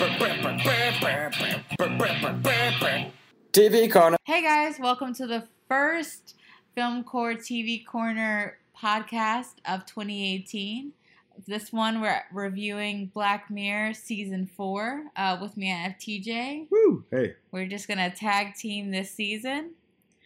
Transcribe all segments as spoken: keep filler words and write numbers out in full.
T V Corner. Hey guys, welcome to the first Film Core T V Corner podcast of twenty eighteen. This one we're reviewing Black Mirror season four. Uh, with me I have T J. Woo! Hey. We're just gonna tag team this season.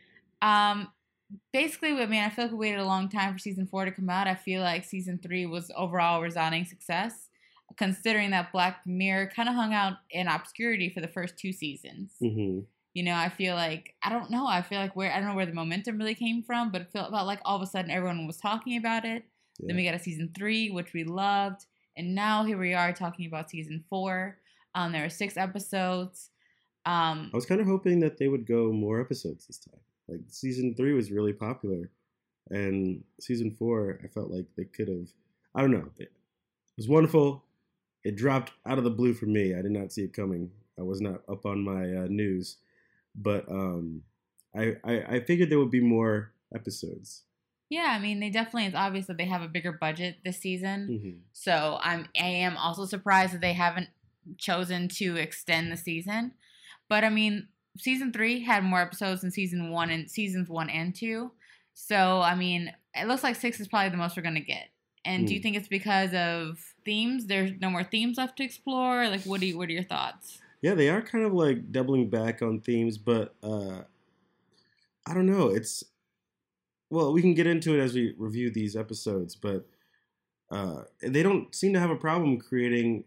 Um, basically, I mean, I feel like we waited a long time for season four to come out. I feel like season three was overall a resounding success, considering that Black Mirror kind of hung out in obscurity for the first two seasons. Mm-hmm. You know, I feel like, I don't know, I feel like where, I don't know where the momentum really came from, but it felt, felt like all of a sudden everyone was talking about it. Yeah. Then we got a season three, which we loved. And now here we are talking about season four. Um, there are six episodes. Um, I was kind of hoping that they would go more episodes this time. Like, season three was really popular. And season four, I felt like they could have, I don't know. It was wonderful. It dropped out of the blue for me. I did not see it coming. I was not up on my uh, news. But um, I, I I figured there would be more episodes. Yeah, I mean, they definitely, it's obvious that they have a bigger budget this season. Mm-hmm. So I'm, I am also surprised that they haven't chosen to extend the season. But I mean, season three had more episodes than season one and seasons one and two. So, I mean, it looks like six is probably the most we're going to get. And mm. do you think it's because of themes? There's no more themes left to explore? Like, what do you, what are your thoughts? Yeah, they are kind of like doubling back on themes, but uh, I don't know. It's, well, we can get into it as we review these episodes, but uh, they don't seem to have a problem creating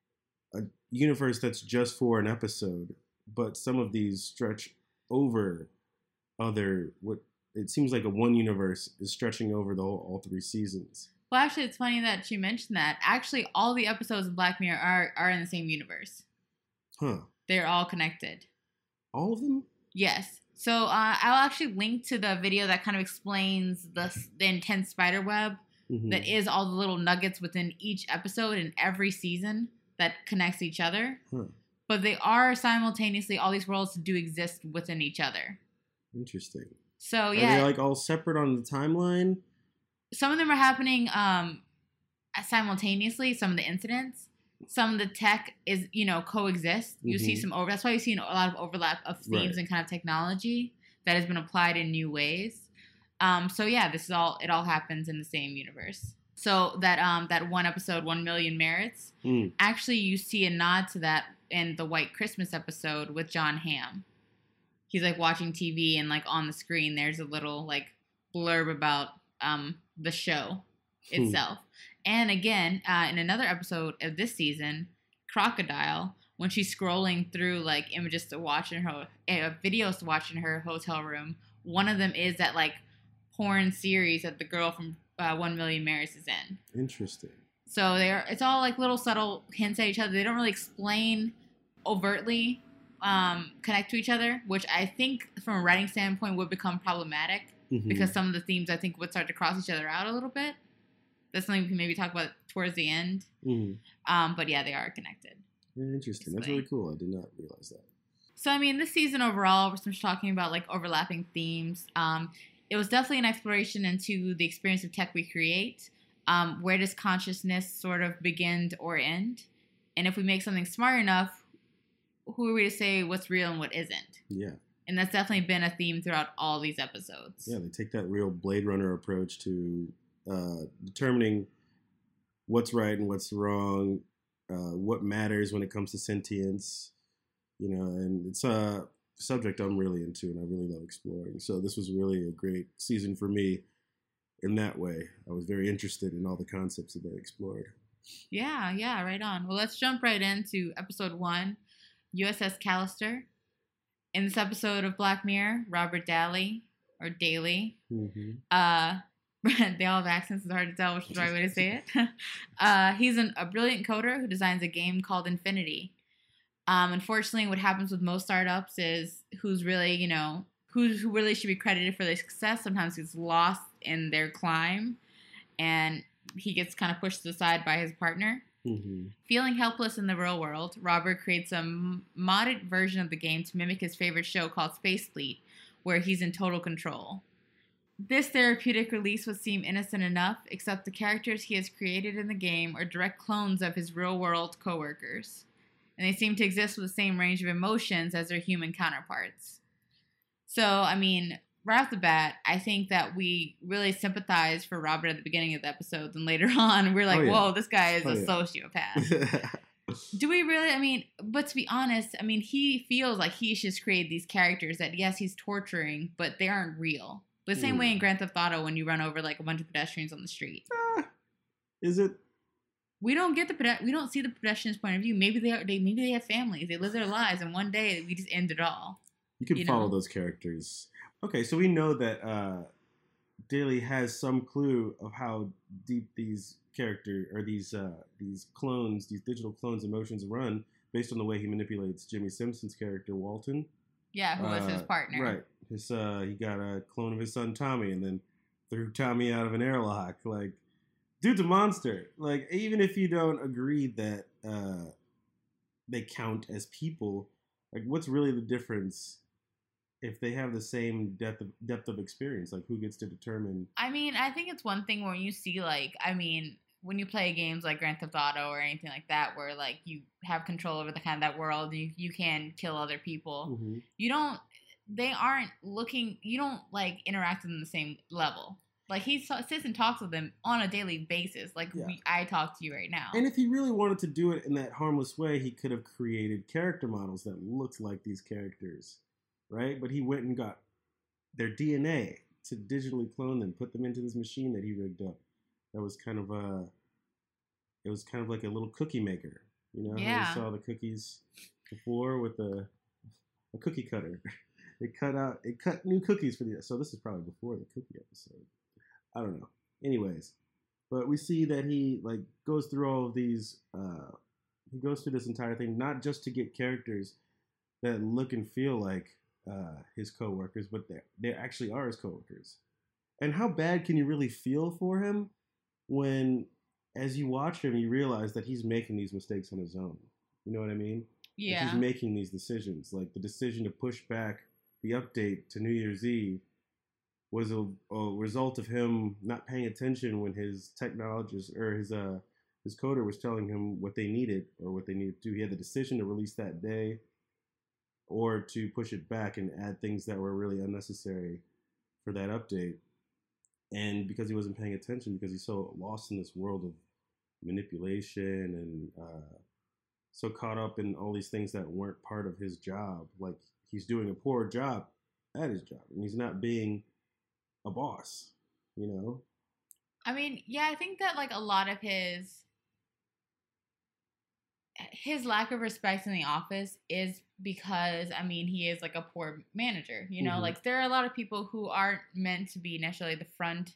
a universe that's just for an episode, but some of these stretch over other, what it seems like a one universe is stretching over the whole, all three seasons. Well, actually, it's funny that you mentioned that. Actually, all the episodes of Black Mirror are, are in the same universe. Huh. They're all connected. All of them? Yes. So uh, I'll actually link to the video that kind of explains the, the intense spider web mm-hmm. that is all the little nuggets within each episode in every season that connects each other. Huh. But they are simultaneously, all these worlds do exist within each other. Interesting. So, yeah. Are they like all separate on the timeline? Some of them are happening um, simultaneously, some of the incidents. Some of the tech is, you know, coexist. You mm-hmm. see some over. That's why you see a lot of overlap of themes right. and kind of technology that has been applied in new ways. Um, so yeah, this is all. It all happens in the same universe. So that um that one episode, One Million Merits. Mm. Actually, you see a nod to that in the White Christmas episode with John Hamm. He's like watching T V and like on the screen, there's a little like blurb about um the show itself. And again, uh, in another episode of this season, Crocodile, when she's scrolling through like images to watch in her, uh, videos to watch in her hotel room, one of them is that like porn series that the girl from uh, One Million Merits is in. Interesting. So they're it's all like little subtle hints at each other. They don't really explain overtly, um, connect to each other, which I think from a writing standpoint would become problematic mm-hmm. because some of the themes I think would start to cross each other out a little bit. That's something we can maybe talk about towards the end. Mm-hmm. Um, but yeah, they are connected. Yeah, interesting. That's really cool. I did not realize that. So, I mean, this season overall, we're talking about like overlapping themes. Um, it was definitely an exploration into the experience of tech we create. Um, where does consciousness sort of begin or end? And if we make something smart enough, who are we to say what's real and what isn't? Yeah. And that's definitely been a theme throughout all these episodes. Yeah, they take that real Blade Runner approach to Uh, determining what's right and what's wrong, uh, what matters when it comes to sentience, you know, and it's a subject I'm really into and I really love exploring. So this was really a great season for me in that way. I was very interested in all the concepts that they explored. Yeah, yeah, right on. Well, let's jump right into episode one, U S S Callister. In this episode of Black Mirror, Robert Daly, or Daly, mm-hmm. uh, they all have accents. It's hard to tell which is the right way to say it. uh, he's an, a brilliant coder who designs a game called Infinity. Um, unfortunately, what happens with most startups is who's really, you know, who's, who really should be credited for their success sometimes gets lost in their climb, and he gets kind of pushed aside by his partner. Mm-hmm. Feeling helpless in the real world, Robert creates a modded version of the game to mimic his favorite show called Space Fleet, where he's in total control. This therapeutic release would seem innocent enough, except the characters he has created in the game are direct clones of his real-world coworkers. and they seem to exist with the same range of emotions as their human counterparts. So, I mean, right off the bat, I think that we really sympathize for Robert at the beginning of the episode, and later on, we're like, oh, yeah. whoa, this guy is oh, a yeah. sociopath. Do we really? I mean, but to be honest, I mean, he feels like he should create these characters that, yes, he's torturing, but they aren't real. The same mm. way in Grand Theft Auto when you run over like a bunch of pedestrians on the street. Uh, is it? We don't get the pede- we don't see the pedestrians' point of view. Maybe they, are, they maybe they have families. They live their lives, and one day we just end it all. You can you follow know? those characters. Okay, so we know that uh, Daly has some clue of how deep these character or these uh, these clones, these digital clones' emotions run, based on the way he manipulates Jimmy Simpson's character Walton. Yeah, who was uh, his partner? Right. His uh, he got a clone of his son Tommy, and then threw Tommy out of an airlock. Like, dude's a monster. Like, even if you don't agree that uh, they count as people, like, what's really the difference if they have the same depth of, depth of experience? Like, who gets to determine? I mean, I think it's one thing where you see, like, I mean, when you play games like Grand Theft Auto or anything like that, where, like, you have control over the kind of that world, you, you can kill other people. Mm-hmm. You don't, they aren't looking, you don't, like, interact with them the same level. Like, he sits and talks with them on a daily basis. Like, yeah. we, I talk to you right now. And if he really wanted to do it in that harmless way, he could have created character models that looked like these characters, right? But he went and got their D N A to digitally clone them, put them into this machine that he rigged up. That was kind of a, it was kind of like a little cookie maker. You know, yeah. you saw the cookies before with a, a cookie cutter. It cut out, it cut new cookies for the, so this is probably before the cookie episode. I don't know. Anyways, but we see that he like goes through all of these, uh, he goes through this entire thing, not just to get characters that look and feel like uh, his coworkers, but they they actually are his coworkers. And how bad can you really feel for him when, as you watch him, you realize that he's making these mistakes on his own? You know what I mean? Yeah. Like he's making these decisions, like the decision to push back the update to New Year's Eve was a, a result of him not paying attention when his technologist or his uh his coder was telling him what they needed or what they needed to do. He had the decision to release that day or to push it back and add things that were really unnecessary for that update. And because he wasn't paying attention, because he's so lost in this world of manipulation and uh, so caught up in all these things that weren't part of his job, like he's doing a poor job at his job and he's not being a boss, you know? I mean, yeah, I think that like a lot of his his lack of respect in the office is because, I mean, he is like a poor manager, you know? Mm-hmm. Like there are a lot of people who aren't meant to be necessarily the front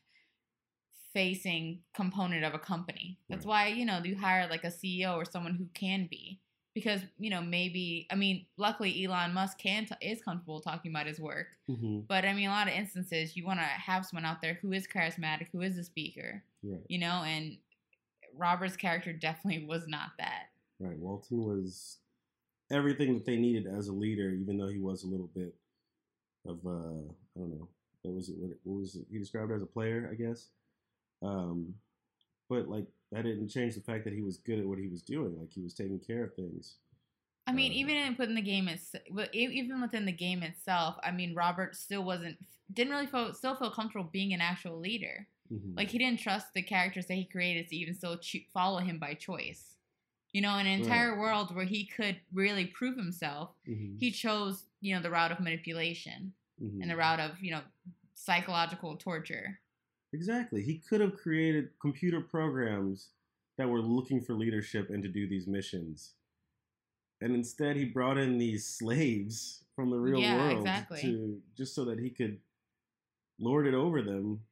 facing component of a company. That's right. Why, you know, you hire like a C E O or someone who can be. Because, you know, maybe, I mean, luckily Elon Musk can t- is comfortable talking about his work. Mm-hmm. But, I mean, a lot of instances, you want to have someone out there who is charismatic, who is a speaker, right. You know, and Robert's character definitely was not that. Right. Walton was everything that they needed as a leader, even though he was a little bit of, uh, I don't know, what was it? What was it? He described as a player, I guess. Um, but, like, that didn't change the fact that he was good at what he was doing. Like, he was taking care of things. I mean, uh, even in within the game, it's, even within the game itself, I mean, Robert still wasn't, didn't really feel, still feel comfortable being an actual leader. Mm-hmm. Like, he didn't trust the characters that he created to even still cho- follow him by choice. You know, in an entire right. world where he could really prove himself, mm-hmm. he chose, you know, the route of manipulation mm-hmm. and the route of, you know, psychological torture. Exactly. He could have created computer programs that were looking for leadership and to do these missions. And instead he brought in these slaves from the real yeah, world exactly. to just so that he could lord it over them.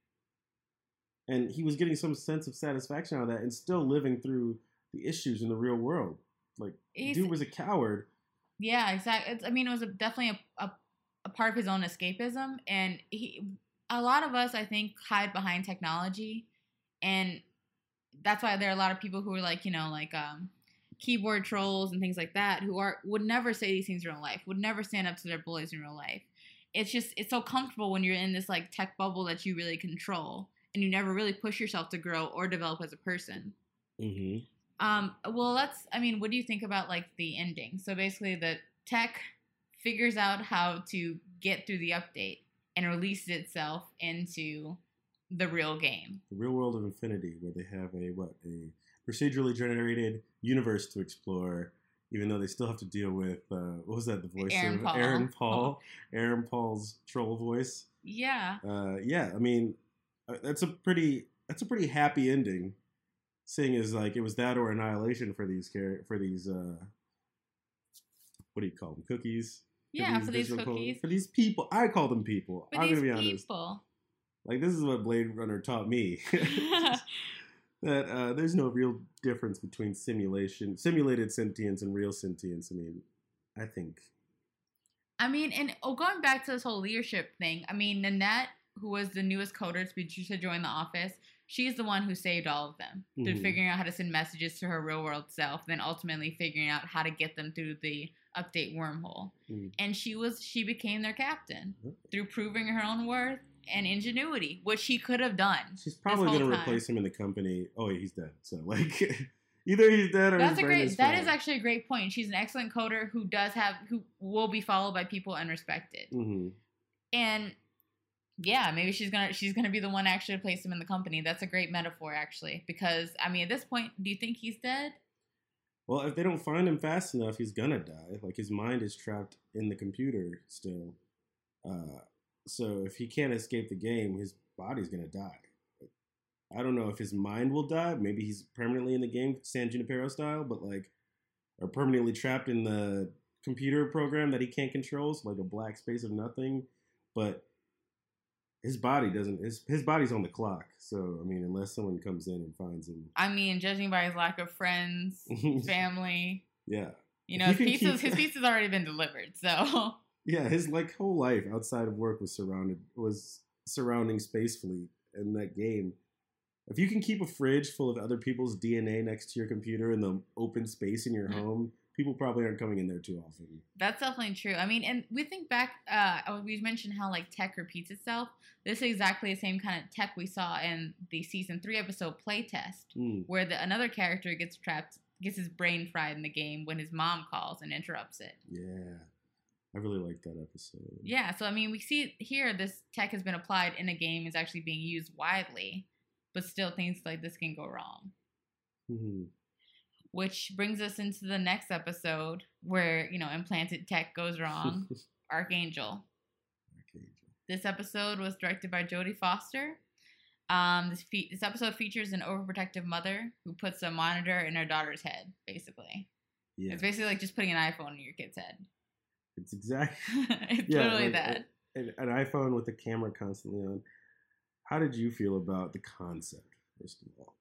And he was getting some sense of satisfaction out of that and still living through the issues in the real world. Like, He's, dude was a coward. Yeah, exactly. It's, I mean, it was a, definitely a, a, a part of his own escapism. And he... A lot of us, I think, hide behind technology, and that's why there are a lot of people who are like, you know, like um, keyboard trolls and things like that, who are would never say these things in real life, would never stand up to their bullies in real life. It's just, it's so comfortable when you're in this like tech bubble that you really control, and you never really push yourself to grow or develop as a person. Mm-hmm. Um, well, let's, I mean, what do you think about, like, the ending? So basically the tech figures out how to get through the update and releases itself into the real game. The real world of Infinity, where they have a, what, a procedurally generated universe to explore, even though they still have to deal with, uh, what was that, the voice Aaron of Paul. Aaron Paul, Aaron Paul's troll voice. Yeah. Uh, yeah, I mean, uh, that's a pretty, that's a pretty happy ending, seeing as, like, it was that or annihilation for these, char- for these, uh, what do you call them, cookies? Yeah, for these visual cookies. Code. For these people. I call them people. For I'm these going to be honest. people. Like, this is what Blade Runner taught me. That uh, there's no real difference between simulation, simulated sentience and real sentience. I mean, I think. I mean, and oh, going back to this whole leadership thing, I mean, Nanette, who was the newest coder to join the office, she's the one who saved all of them. Mm-hmm. Through figuring out how to send messages to her real world self, then ultimately figuring out how to get them through the update wormhole. Mm. And she was, she became their captain mm-hmm. through proving her own worth and ingenuity, which he could have done. She's probably going to replace him in the company. Oh, yeah, he's dead. So, like, either he's dead or that's his a brain great. is That fine. is actually a great point. She's an excellent coder who does have, who will be followed by people and respected. Mm-hmm. And yeah, maybe she's gonna she's gonna be the one to actually place him in the company. That's a great metaphor, actually, because I mean, at this point, do you think he's dead? Well, if they don't find him fast enough, he's gonna die. Like, his mind is trapped in the computer still. Uh, So if he can't escape the game, his body's going to die. I don't know if his mind will die. Maybe he's permanently in the game, San Junipero style, but like, or permanently trapped in the computer program that he can't control, so like a black space of nothing. But his body doesn't, his, his body's on the clock. So, I mean, unless someone comes in and finds him. I mean, judging by his lack of friends, family. Yeah. You know, his pizza's, keep... his pizza's already been delivered, so... Yeah, his like whole life outside of work was surrounded was surrounding Space Fleet and that game. If you can keep a fridge full of other people's D N A next to your computer in the open space in your home, people probably aren't coming in there too often. That's definitely true. I mean, and we think back, uh, we mentioned how like tech repeats itself. This is exactly the same kind of tech we saw in the season three episode Playtest, mm. where the, another character gets trapped, gets his brain fried in the game when his mom calls and interrupts it. Yeah. I really like that episode. Yeah, so I mean, we see here this tech has been applied in a game, is actually being used widely, but still things like this can go wrong. Mm-hmm. Which brings us into the next episode where, you know, implanted tech goes wrong. Archangel. Archangel. This episode was directed by Jodie Foster. Um, this fe- this episode features an overprotective mother who puts a monitor in her daughter's head, basically. Yeah. It's basically like just putting an iPhone in your kid's head. It's exactly it's yeah, literally like, that. An, an iPhone with the camera constantly on. How did you feel about the concept, first of all?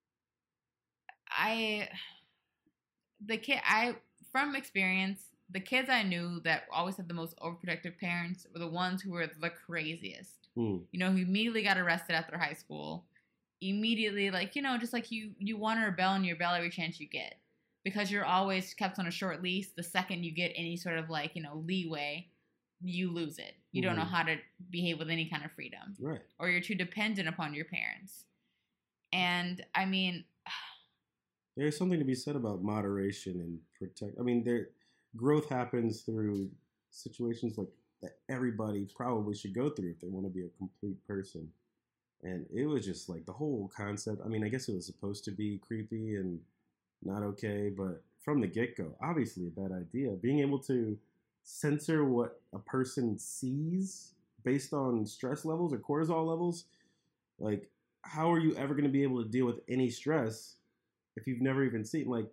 I, the kid, I, from experience, the kids I knew that always had the most overprotective parents were the ones who were the craziest. Mm. You know, who immediately got arrested after high school. Immediately, like, you know, just like you, you want to rebel and you rebel every chance you get. Because you're always kept on a short leash. The second you get any sort of like, you know, leeway, you lose it. You mm-hmm. don't know how to behave with any kind of freedom. Right. Or you're too dependent upon your parents. And I mean... There's something to be said about moderation and protect. I mean, there growth happens through situations like that everybody probably should go through if they want to be a complete person. And it was just like the whole concept. I mean, I guess it was supposed to be creepy and not okay, but from the get-go, obviously a bad idea. Being able to censor what a person sees based on stress levels or cortisol levels, like, how are you ever going to be able to deal with any stress if you've never even seen, like,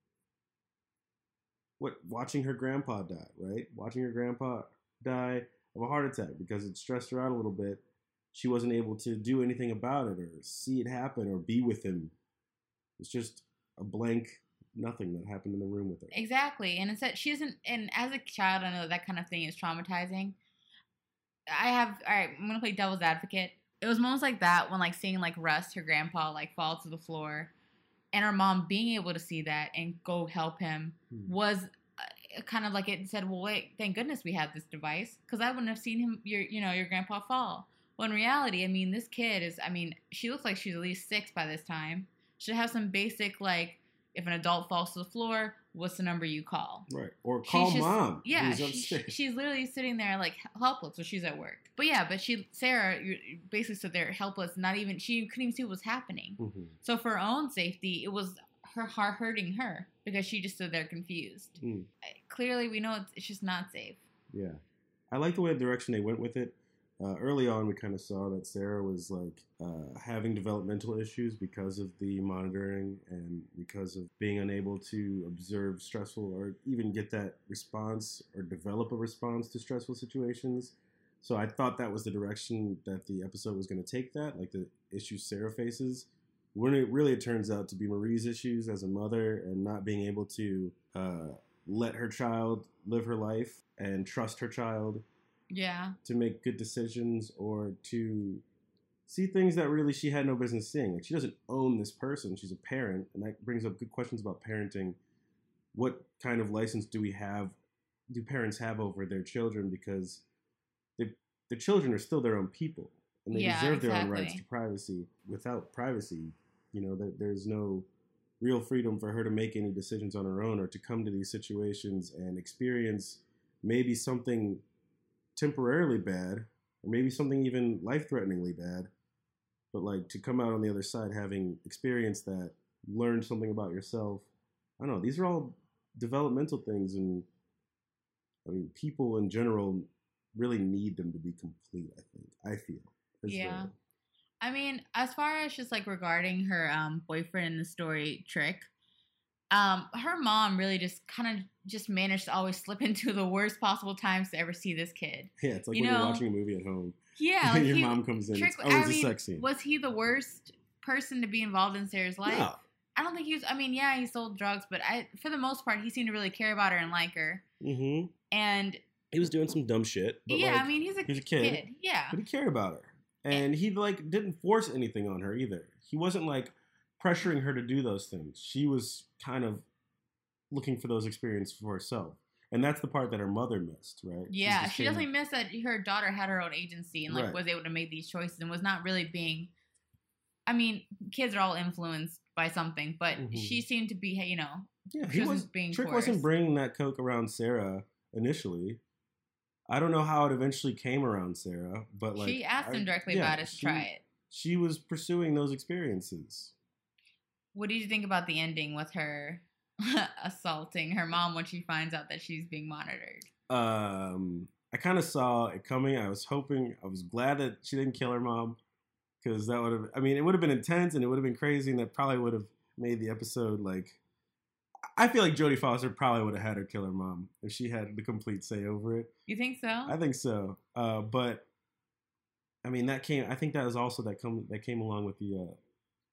what, watching her grandpa die, right? Watching her grandpa die of a heart attack because it stressed her out a little bit. She wasn't able to do anything about it or see it happen or be with him. It's just a blank nothing that happened in the room with her. Exactly. And it's that she doesn't, and as a child, I know that kind of thing is traumatizing. I have, all right, I'm going to play devil's advocate. It was moments like that when, like, seeing, like, Russ, her grandpa, like, fall to the floor, and her mom being able to see that and go help him hmm. was uh, kind of like it said, well, wait, thank goodness we have this device, because I wouldn't have seen him, your, you know, your grandpa fall. Well, in reality, I mean, this kid is, I mean, she looks like she's at least six by this time. Should have some basic, like, If an adult falls to the floor, what's the number you call? Right. Or call just, mom. Yeah. She, she's literally sitting there like helpless when she's at work. But yeah, but she, Sarah, basically stood there helpless. Not even, she couldn't even see what was happening. Mm-hmm. So for her own safety, it was her heart hurting her because she just stood there confused. Mm. Clearly, we know it's, it's just not safe. Yeah. I like the way the direction they went with it. Uh, early on, we kind of saw that Sarah was like uh, having developmental issues because of the monitoring and because of being unable to observe stressful or even get that response or develop a response to stressful situations. So I thought that was the direction that the episode was going to take that, like the issues Sarah faces. When it really it turns out to be Marie's issues as a mother and not being able to uh, let her child live her life and trust her child. Yeah. To make good decisions or to see things that really she had no business seeing. Like she doesn't own this person. She's a parent. And that brings up good questions about parenting. What kind of license do we have, do parents have over their children? Because they, the children are still their own people. And they yeah, deserve exactly. their own rights to privacy. Without privacy, you know, there, there's no real freedom for her to make any decisions on her own or to come to these situations and experience maybe something temporarily bad, or maybe something even life-threateningly bad, but like to come out on the other side having experienced that, learned something about yourself. I don't know. These are all developmental things, and I mean, people in general really need them to be complete. I think. I feel. Yeah. Well. I mean, as far as just like regarding her um, boyfriend in the story, Trick. Um, her mom really just kind of just managed to always slip into the worst possible times to ever see this kid. Yeah, it's like you when know? you're watching a movie at home. Yeah, like your he, mom comes in. Trick, It's always I mean, a sex scene. Was he the worst person to be involved in Sarah's life? No. I don't think he was. I mean, yeah, he sold drugs, but I, for the most part, he seemed to really care about her and like her. Mm-hmm. And he was doing some dumb shit. But yeah, like, I mean, he's a, he was a kid, kid. Yeah, but he cared about her, and, and he like didn't force anything on her either. He wasn't like pressuring her to do those things. She was kind of looking for those experiences for herself. And that's the part that her mother missed, right? Yeah, she definitely missed that her daughter had her own agency and like right. was able to make these choices and was not really being, I mean, kids are all influenced by something, but mm-hmm. she seemed to be, you know, yeah, he was being Trick forced. Wasn't bringing that coke around Sarah initially. I don't know how it eventually came around Sarah, but like she asked I, him directly yeah, about it to she, try it. She was pursuing those experiences. What did you think about the ending with her assaulting her mom when she finds out that she's being monitored? Um, I kind of saw it coming. I was hoping, I was glad that she didn't kill her mom, because that would have, I mean, it would have been intense and it would have been crazy, and that probably would have made the episode like, I feel like Jodie Foster probably would have had her kill her mom if she had the complete say over it. You think so? I think so. Uh, but I mean, that came, I think that was also that come that came along with the uh,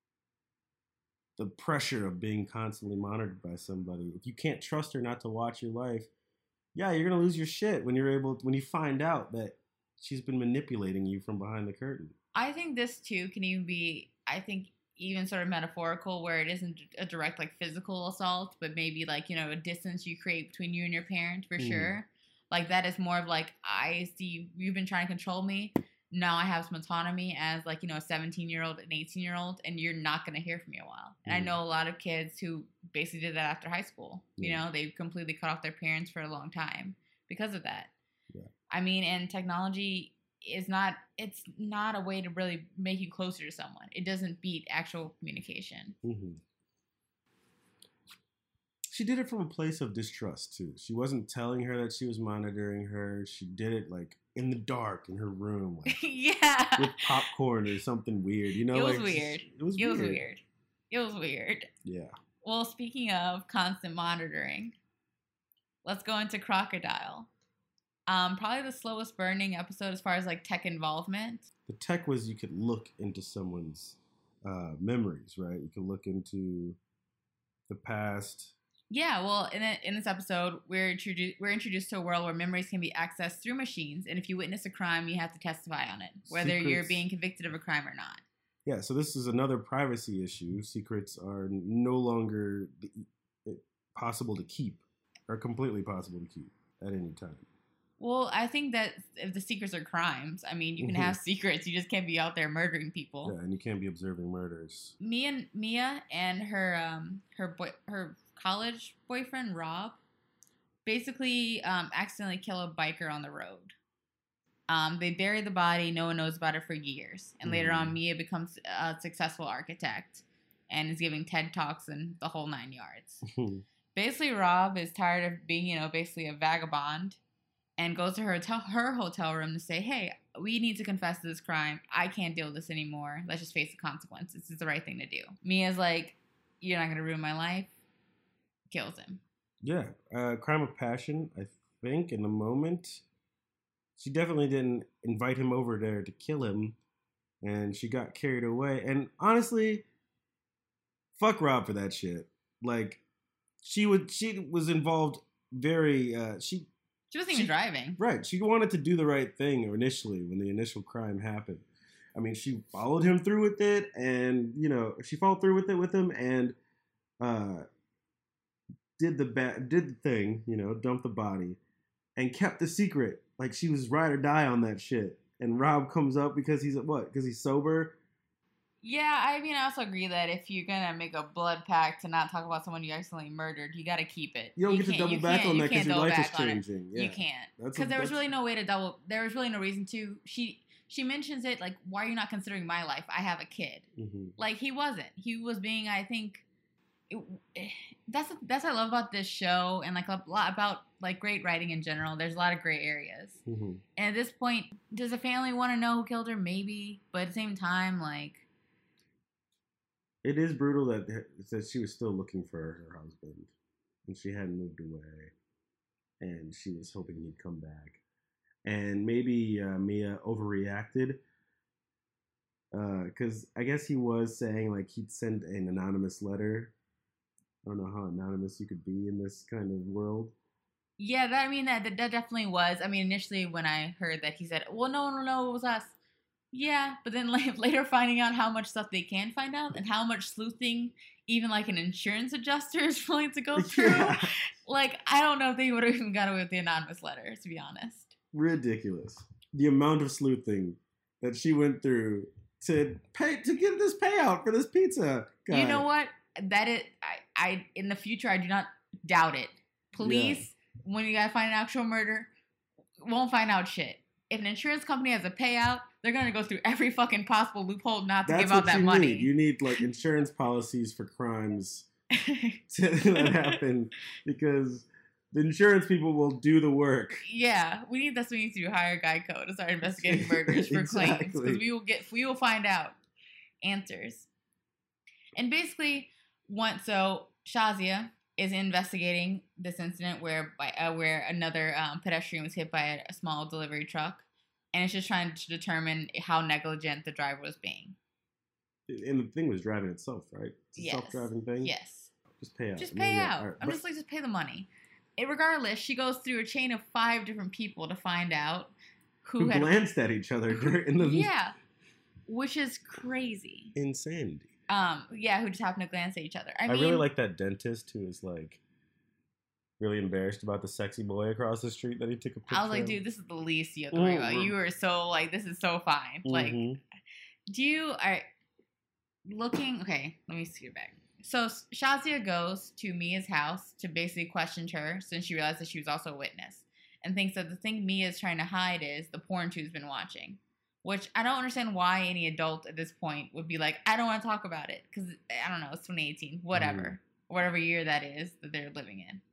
the pressure of being constantly monitored by somebody. If you can't trust her not to watch your life, yeah, you're gonna lose your shit when you're able to, when you find out that she's been manipulating you from behind the curtain. I think this too can even be, I think, even sort of metaphorical, where it isn't a direct like physical assault, but maybe like, you know, a distance you create between you and your parent for mm. sure. Like that is more of like, I see you've been trying to control me. Now I have some autonomy as like, you know, a seventeen year old, an eighteen year old, and you're not going to hear from me a while. And mm. I know a lot of kids who basically did that after high school. Yeah. You know, they completely cut off their parents for a long time because of that. Yeah. I mean, and technology is not, it's not a way to really make you closer to someone. It doesn't beat actual communication. Mm-hmm. She did it from a place of distrust too. She wasn't telling her that she was monitoring her. She did it like in the dark in her room, like yeah, with popcorn or something weird. You know, it was like, weird. It was it weird. was weird. It was weird. Yeah. Well, speaking of constant monitoring, let's go into Crocodile. Um, probably the slowest burning episode as far as like tech involvement. The tech was you could look into someone's uh, memories, right? You could look into the past. Yeah, well, in a, in this episode, we're introduced we're introduced to a world where memories can be accessed through machines, and if you witness a crime, you have to testify on it, whether Secrets. You're being convicted of a crime or not. Yeah, so this is another privacy issue. Secrets are no longer possible to keep, or completely possible to keep at any time. Well, I think that if the secrets are crimes, I mean, you can have secrets. You just can't be out there murdering people. Yeah, and you can't be observing murders. Mia, Mia, and her um her boy her college boyfriend Rob, basically um accidentally kill a biker on the road. Um, they bury the body. No one knows about it for years, and mm. later on, Mia becomes a successful architect and is giving TED Talks and the whole nine yards. Basically, Rob is tired of being, you know, basically a vagabond. And goes to her hotel, her hotel room to say, hey, we need to confess to this crime. I can't deal with this anymore. Let's just face the consequences. This is the right thing to do. Mia's like, you're not going to ruin my life. Kills him. Yeah. Uh, crime of passion, I think, in the moment. She definitely didn't invite him over there to kill him. And she got carried away. And honestly, fuck Rob for that shit. Like, she would, she was involved very, uh, she... She wasn't even she, driving. Right. She wanted to do the right thing initially when the initial crime happened. I mean, she followed him through with it and, you know, she followed through with it with him and uh, did the ba- did the thing, you know, dumped the body and kept the secret. Like she was ride or die on that shit. And Rob comes up because he's, what, because he's sober? Yeah, I mean, I also agree that if you're going to make a blood pact to not talk about someone you accidentally murdered, you got to keep it. You don't you get to double back on that because your life is changing. Yeah. You can't. Because there was really no way to double, there was really no reason to. She she mentions it, like, why are you not considering my life? I have a kid. Mm-hmm. Like, he wasn't. He was being, I think, it, that's that's what I love about this show and, like, a lot about, like, great writing in general. There's a lot of gray areas. Mm-hmm. And at this point, does the family want to know who killed her? Maybe. But at the same time, like... It is brutal that that she was still looking for her husband, and she hadn't moved away, and she was hoping he'd come back. And maybe uh, Mia overreacted, because uh, I guess he was saying like he'd send an anonymous letter. I don't know how anonymous you could be in this kind of world. Yeah, that I mean that that definitely was. I mean, initially when I heard that, he said, "Well, no, no, no, it was us." Yeah, but then like, later finding out how much stuff they can find out and how much sleuthing even like an insurance adjuster is willing to go through. Yeah. Like, I don't know if they would have even got away with the anonymous letter, to be honest. Ridiculous. The amount of sleuthing that she went through to pay to get this payout for this pizza guy. You know what? That it I, I in the future I do not doubt it. Police, yeah. When you gotta find an actual murder, won't find out shit. If an insurance company has a payout, they're going to go through every fucking possible loophole not to That's give out that you money. Need. You need, like, insurance policies for crimes to that happen because the insurance people will do the work. Yeah, we need that's what we need to do. Hire Geico to start investigating murders for exactly. claims because we will get we will find out answers. And basically, once so Shazia is investigating this incident where by, uh, where another um, pedestrian was hit by a, a small delivery truck, and it's just trying to determine how negligent the driver was being. And the thing was driving itself, right? It's a yes. self-driving thing? Yes. Just pay out. Just pay yeah, out. Right. I'm but, just like, just pay the money. And regardless, she goes through a chain of five different people to find out who, who had... glanced at each other during the... Yeah. Which is crazy. Insanity. Um, yeah, who just happened to glance at each other. I, I mean, really like that dentist who was like really embarrassed about the sexy boy across the street that he took a picture I was like, dude, this is the least you have to worry mm-hmm. about. You are so like, this is so fine. Mm-hmm. Like, do you are looking? Okay, let me see your bag. So Shazia goes to Mia's house to basically question her since she realized that she was also a witness and thinks that the thing Mia is trying to hide is the porn she's been watching. Which I don't understand why any adult at this point would be like, I don't want to talk about it. Because, I don't know, it's twenty eighteen. Whatever. Mm. Whatever year that is that they're living in.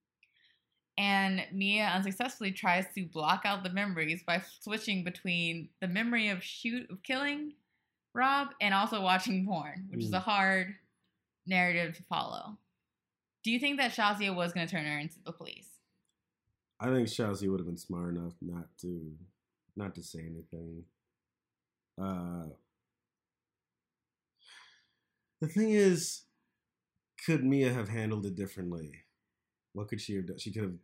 And Mia unsuccessfully tries to block out the memories by switching between the memory of shoot of killing Rob and also watching porn. Which mm. is a hard narrative to follow. Do you think that Shazia was going to turn her into the police? I think Shazia would have been smart enough not to, not to say anything. Uh, the thing is, could Mia have handled it differently? What could she have done? She could have...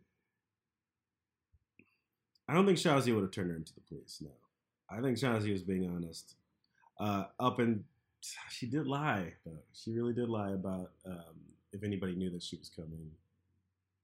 I don't think Shazia would have turned her into the police, no. I think Shazia was being honest. Uh, up and... She did lie, though. She really did lie about um, if anybody knew that she was coming.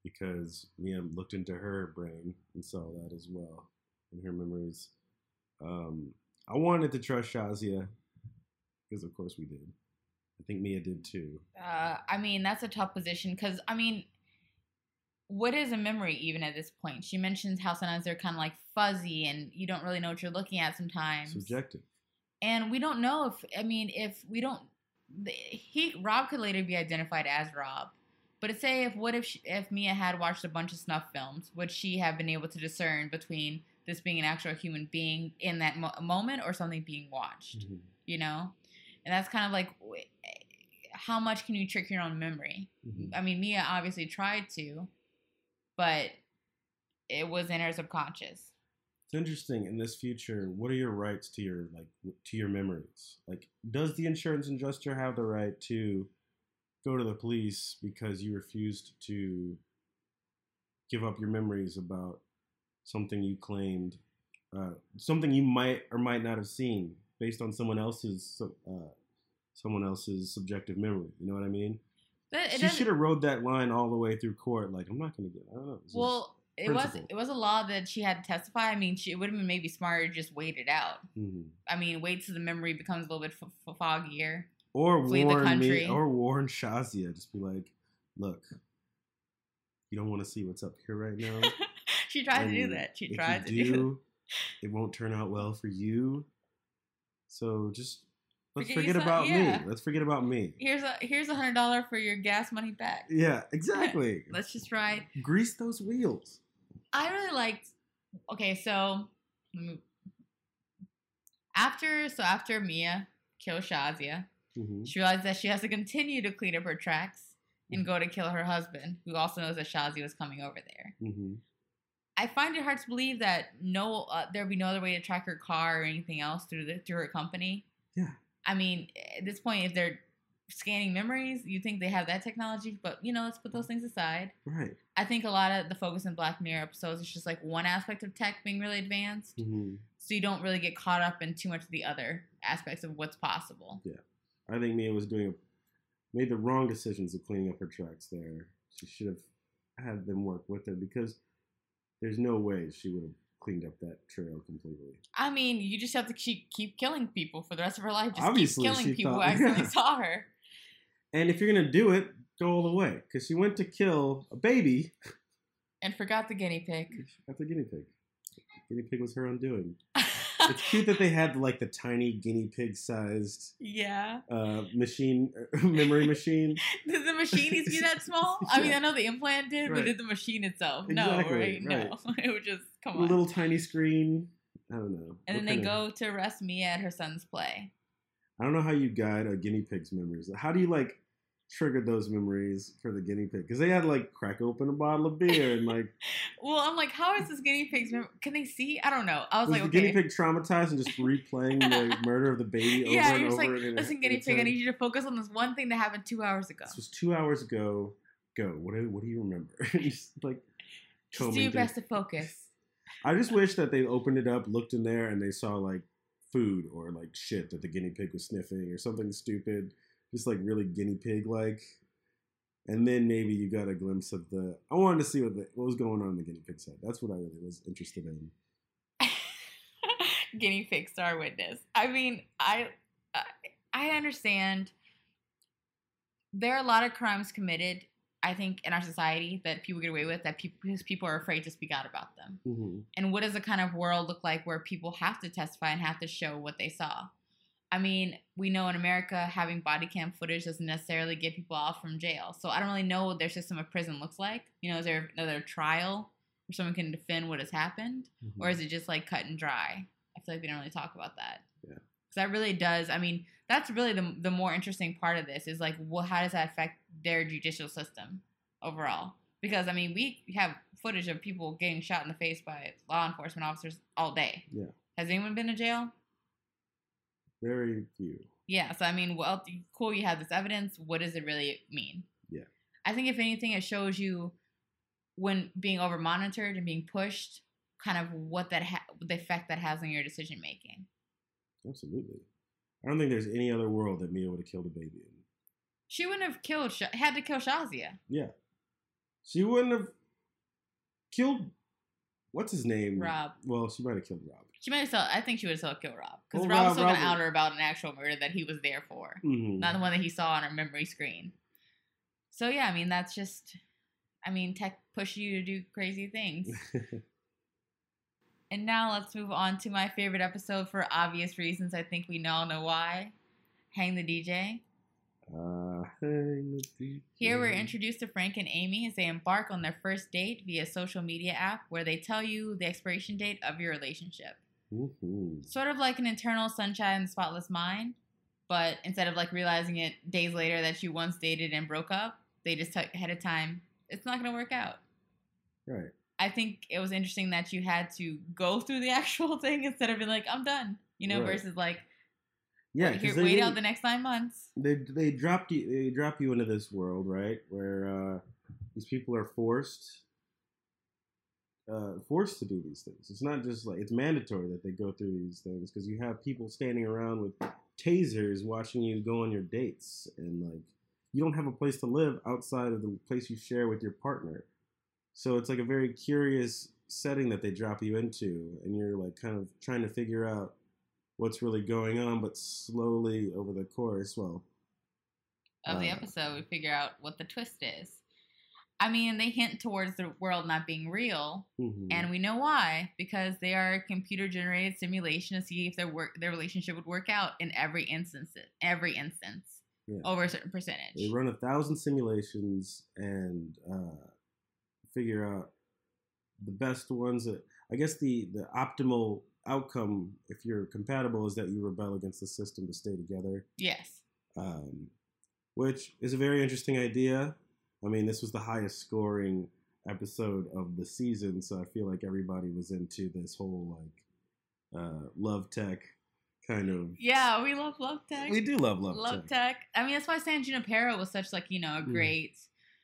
because Mia looked into her brain and saw that as well in her memories. Um, I wanted to trust Shazia because, of course, we did. I think Mia did too. Uh, I mean, that's a tough position because, I mean, what is a memory even at this point? She mentions how sometimes they're kind of like fuzzy and you don't really know what you're looking at sometimes. Subjective. And we don't know if, I mean, if we don't, he, Rob could later be identified as Rob. But say if, what if, she, if Mia had watched a bunch of snuff films, would she have been able to discern between this being an actual human being in that mo- moment or something being watched? Mm-hmm. You know? And that's kind of like, how much can you trick your own memory? Mm-hmm. I mean, Mia obviously tried to, but it was in her subconscious. It's interesting. In this future, what are your rights to your like to your memories? Like, does the insurance adjuster have the right to go to the police because you refused to give up your memories about something you claimed, uh, something you might or might not have seen based on someone else's uh, someone else's subjective memory? You know what I mean? She should have rode that line all the way through court. Like, I'm not going to get. I don't know. Well, it was it was a law that she had to testify. I mean, she, it would have been maybe smarter to just wait it out. Mm-hmm. I mean, wait till the memory becomes a little bit f- f- foggier. Or warn me, or warn Shazia. Just be like, look, you don't want to see what's up here right now. She tried and to do that. She tried to do, do it. Won't turn out well for you. So just. Let's forget, forget about yeah. me. Let's forget about me. Here's a here's a hundred dollar for your gas money back. Yeah, exactly. Let's just ride. Grease those wheels. I really liked. Okay, so after so after Mia kills Shazia, mm-hmm. she realizes that she has to continue to clean up her tracks and mm-hmm. go to kill her husband, who also knows that Shazia was coming over there. Mm-hmm. I find it hard to believe that no, uh, there would be no other way to track her car or anything else through the through her company. Yeah. I mean, at this point, if they're scanning memories, you think they have that technology, but, you know, let's put those things aside. Right. I think a lot of the focus in Black Mirror episodes is just, like, one aspect of tech being really advanced, mm-hmm. so you don't really get caught up in too much of the other aspects of what's possible. Yeah. I think Mia was doing, a, made the wrong decisions of cleaning up her tracks there. She should have had them work with her, because there's no way she would have cleaned up that trail completely. I mean, you just have to keep keep killing people for the rest of her life. Just Obviously, keep killing people thought, who accidentally yeah. saw her. And if you're going to do it, go all the way. Because she went to kill a baby. And forgot the guinea pig. She forgot the guinea pig. The guinea pig was her undoing. It's cute that they had like the tiny guinea pig sized yeah uh, machine, memory machine. Did the machine need to be that small? I mean, I know the implant did, right. But did the machine itself? Exactly, no, right? right? No. It would just, come on. A little tiny screen. I don't know. And what then they go of... to arrest Mia at her son's play. I don't know how you guide a guinea pig's memories. How do you like trigger those memories for the guinea pig? Because they had to like crack open a bottle of beer and like. Well, I'm like, how is this guinea pig's memory? Can they see? I don't know. I was, was like, the okay. guinea pig traumatized and just replaying the murder of the baby over yeah, and you're just over? Like, listen, guinea pig, I need you to focus on this one thing that happened two hours ago. This was two hours ago. Go. What do, what do you remember? just like. Just do your best to focus. I just wish that they opened it up, looked in there, and they saw like food or like shit that the guinea pig was sniffing or something stupid, just like really guinea pig like. And then maybe you got a glimpse of the. I wanted to see what the, what was going on in the guinea pig side. That's what I really was interested in. Guinea pig star witness. I mean, I I understand. There are a lot of crimes committed, I think, in our society that people get away with that people because people are afraid to speak out about them. Mm-hmm. And what does the kind of world look like where people have to testify and have to show what they saw? I mean, we know in America having body cam footage doesn't necessarily get people off from jail. So I don't really know what their system of prison looks like. You know, is there another trial where someone can defend what has happened? Mm-hmm. Or is it just like cut and dry? I feel like we don't really talk about that. Yeah. Because that really does. I mean, that's really the the more interesting part of this is like, well, how does that affect their judicial system overall? Because, I mean, we have footage of people getting shot in the face by law enforcement officers all day. Yeah. Has anyone been to jail? Very few. Yeah, so I mean, well, cool, you have this evidence. What does it really mean? Yeah. I think if anything, it shows you when being over monitored and being pushed, kind of what that ha- the effect that has on your decision making. Absolutely. I don't think there's any other world that Mia would have killed a baby in. She wouldn't have killed, Sh- had to kill Shazia. Yeah. She wouldn't have killed. What's his name? Rob. Well, she might have killed Rob. She might have still. I think she would have still killed Rob because Well, Rob Rob- was still gonna Rob- out her about an actual murder that he was there for, Mm-hmm. not the one that he saw on her memory screen. So yeah, I mean that's just. I mean, tech pushes you to do crazy things. And now let's move on to my favorite episode for obvious reasons. I think we all know why. Hang the D J. Uh, hang the D J. Here we're introduced to Frank and Amy as they embark on their first date via social media app where they tell you the expiration date of your relationship. Mm-hmm. Sort of like an Eternal Sunshine of the Spotless Mind, but instead of like realizing it days later that you once dated and broke up, they just took ahead of time. It's not going to work out. Right. I think it was interesting that you had to go through the actual thing instead of being like, I'm done, you know, Right. versus like, Yeah, wait, here, they wait didn't- out the next nine months. They they dropped you. They drop you into this world, right, where uh, these people are forced, uh, forced to do these things. It's not just like it's mandatory that they go through these things because you have people standing around with tasers watching you go on your dates, and like you don't have a place to live outside of the place you share with your partner. So it's like a very curious setting that they drop you into, and you're like kind of trying to figure out what's really going on, but slowly over the course, well, Of the uh, episode, we figure out what the twist is. I mean, they hint towards the world not being real, mhm. and we know why because they are a computer-generated simulation to see if their work, their relationship would work out in every instance, every instance, Yeah. over a certain percentage. They run a thousand simulations and uh, figure out the best ones. That, I guess the, the optimal outcome, if you're compatible, is that you rebel against the system to stay together, Yes. um, which is a very interesting idea. I mean, this was the highest scoring episode of the season, so I feel like everybody was into this whole like uh, love tech kind of. Yeah, we love Love Tech. We do love love, Love tech. Tech. I mean, that's why San Junipero was such like you know a Mm. great,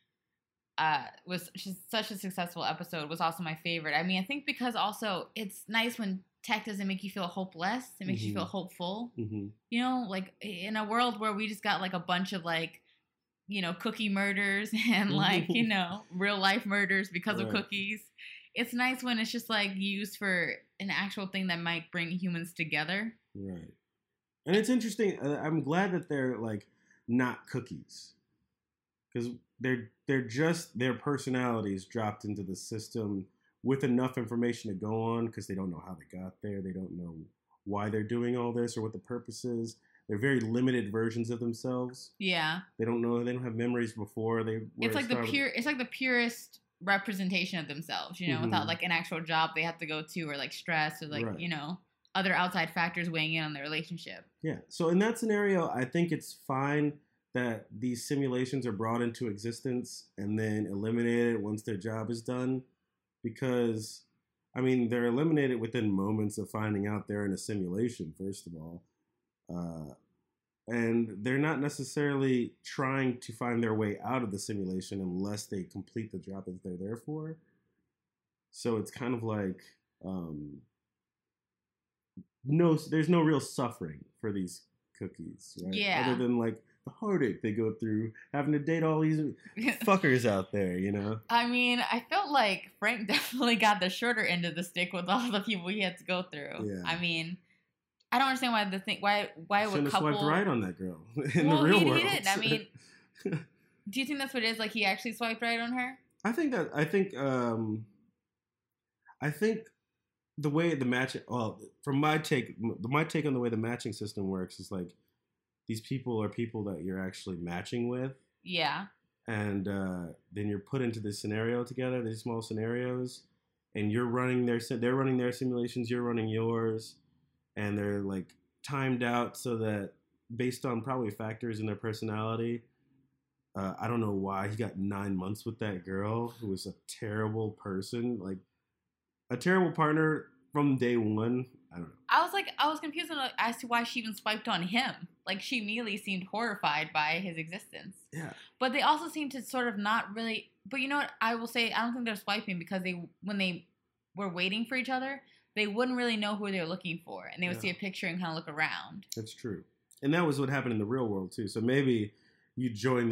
uh, was just such a successful episode. Was also my favorite. I mean, I think because also it's nice when tech doesn't make you feel hopeless. It makes you Mhm. feel hopeful. Mm-hmm. You know, like in a world where we just got like a bunch of like, you know, cookie murders and like you know real life murders because of Right. cookies. It's nice when it's just like used for an actual thing that might bring humans together. Right. And it's interesting. uh, I'm glad that they're like not cookies, because they're they're just their personalities dropped into the system with enough information to go on, because they don't know how they got there. They don't know why they're doing all this or what the purpose is. They're very limited versions of themselves. Yeah. They don't know. They don't have memories before they. Were It's like the started. pure it's like the purest representation of themselves, you know, Mhm. without like an actual job they have to go to or like stress or like, Right. you know, other outside factors weighing in on their relationship. Yeah. So in that scenario, I think it's fine that these simulations are brought into existence and then eliminated once their job is done, because I mean they're eliminated within moments of finding out they're in a simulation. First of all, uh, and they're not necessarily trying to find their way out of the simulation unless they complete the job that they're there for. So it's kind of like um, no, there's no real suffering for these cookies, right? Yeah. Other than like the heartache they go through having to date all these fuckers out there, you know? I mean, I felt like Frank definitely got the shorter end of the stick with all the people he had to go through. Yeah. I mean, I don't understand why the thing why why would Shouldn't have couple swiped right on that girl in well, the real he, world. he didn't. I mean, do you think that's what it is? Like he actually swiped right on her? I think that I think um, I think the way the match well from my take my take on the way the matching system works is like these people are people that you're actually matching with, Yeah. and uh, then you're put into this scenario together, these small scenarios, and you're running their si- they're running their simulations, you're running yours, and they're like timed out so that based on probably factors in their personality. Uh, I don't know why he got nine months with that girl who was a terrible person, like a terrible partner from day one. I don't know. I was like, I was confused on, as to why she even swiped on him. Like, she immediately seemed horrified by his existence. Yeah. But they also seemed to sort of not really. But you know what? I will say, I don't think they're swiping because they, when they were waiting for each other, they wouldn't really know who they were looking for, and they would Yeah. see a picture and kind of look around. That's true. And that was what happened in the real world too. So maybe you join this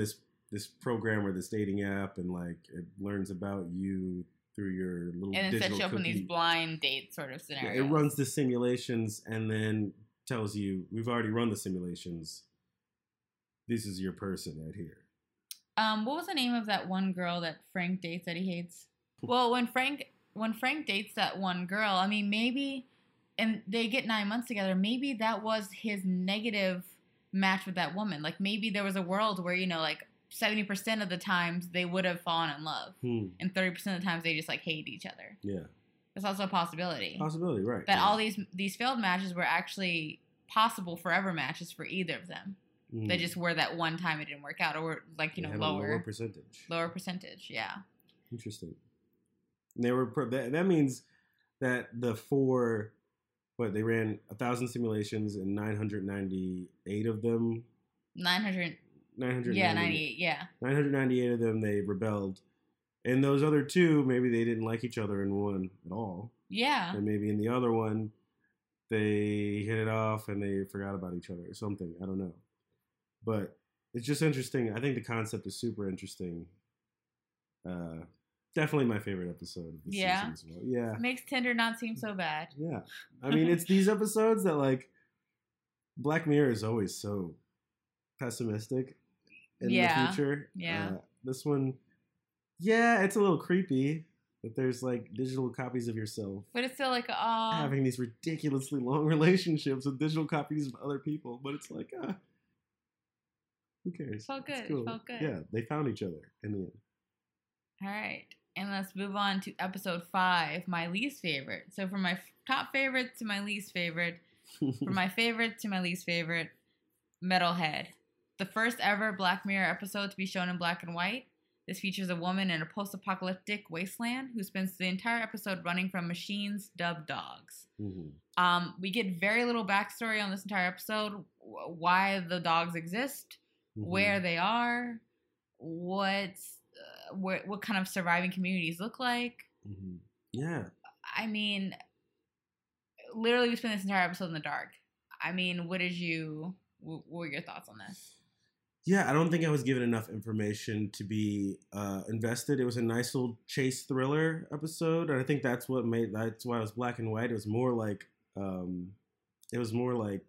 this program or this dating app, and like it learns about you through your little and it digital sets you up in cookie. these blind date sort of Yeah, scenarios. it runs the simulations and then tells you, we've already run the simulations. This is your person right here. Um, what was the name of that one girl that Frank dates that he hates? Well, when Frank when Frank dates that one girl, I mean, maybe, and they get nine months together, maybe that was his negative match with that woman. Like, maybe there was a world where, you know, like, seventy percent of the times they would have fallen in love. Hmm. And thirty percent of the times they just, like, hate each other. Yeah. That's also a possibility. Possibility, right. That yeah. all these these failed matches were actually possible forever matches for either of them. Mm. They just were that one time it didn't work out, or were like, you They know, had lower. a lower percentage. Lower percentage, yeah. Interesting. And they were that, that means that the four, what they ran a thousand simulations and nine hundred ninety eight of them. Nine hundred. Nine hundred. Yeah, ninety eight. Yeah. Nine hundred ninety eight of them they rebelled, and those other two maybe they didn't like each other in one at all. Yeah. And maybe in the other one, they hit it off and they forgot about each other or something. I don't know. But it's just interesting. I think the concept is super interesting. Uh, definitely my favorite episode of this yeah. season as well. Yeah. Makes Tinder not seem so bad. Yeah. I mean, it's these episodes that, like, Black Mirror is always so pessimistic in yeah. the future. Yeah. Uh, this one, yeah, it's a little creepy. That there's like digital copies of yourself. But it's still like, uh, having these ridiculously long relationships with digital copies of other people. But it's like, ah, who cares? Felt good. It's cool. Felt good. Yeah, they found each other in the end. All right. And let's move on to episode five, my least favorite. So from my f- top favorite to my least favorite, from my favorite to my least favorite, Metalhead. The first ever Black Mirror episode to be shown in black and white. This features a woman in a post-apocalyptic wasteland who spends the entire episode running from machines dubbed dogs. Mm-hmm. Um, we get very little backstory on this entire episode, why the dogs exist, mm-hmm. where they are, what, uh, what what kind of surviving communities look like. Mm-hmm. Yeah. I mean, literally we spent this entire episode in the dark. I mean, what did you, what were your thoughts on this? Yeah, I don't think I was given enough information to be uh, invested. It was a nice little chase thriller episode, and I think that's what made that's why it was black and white. It was more like um, it was more like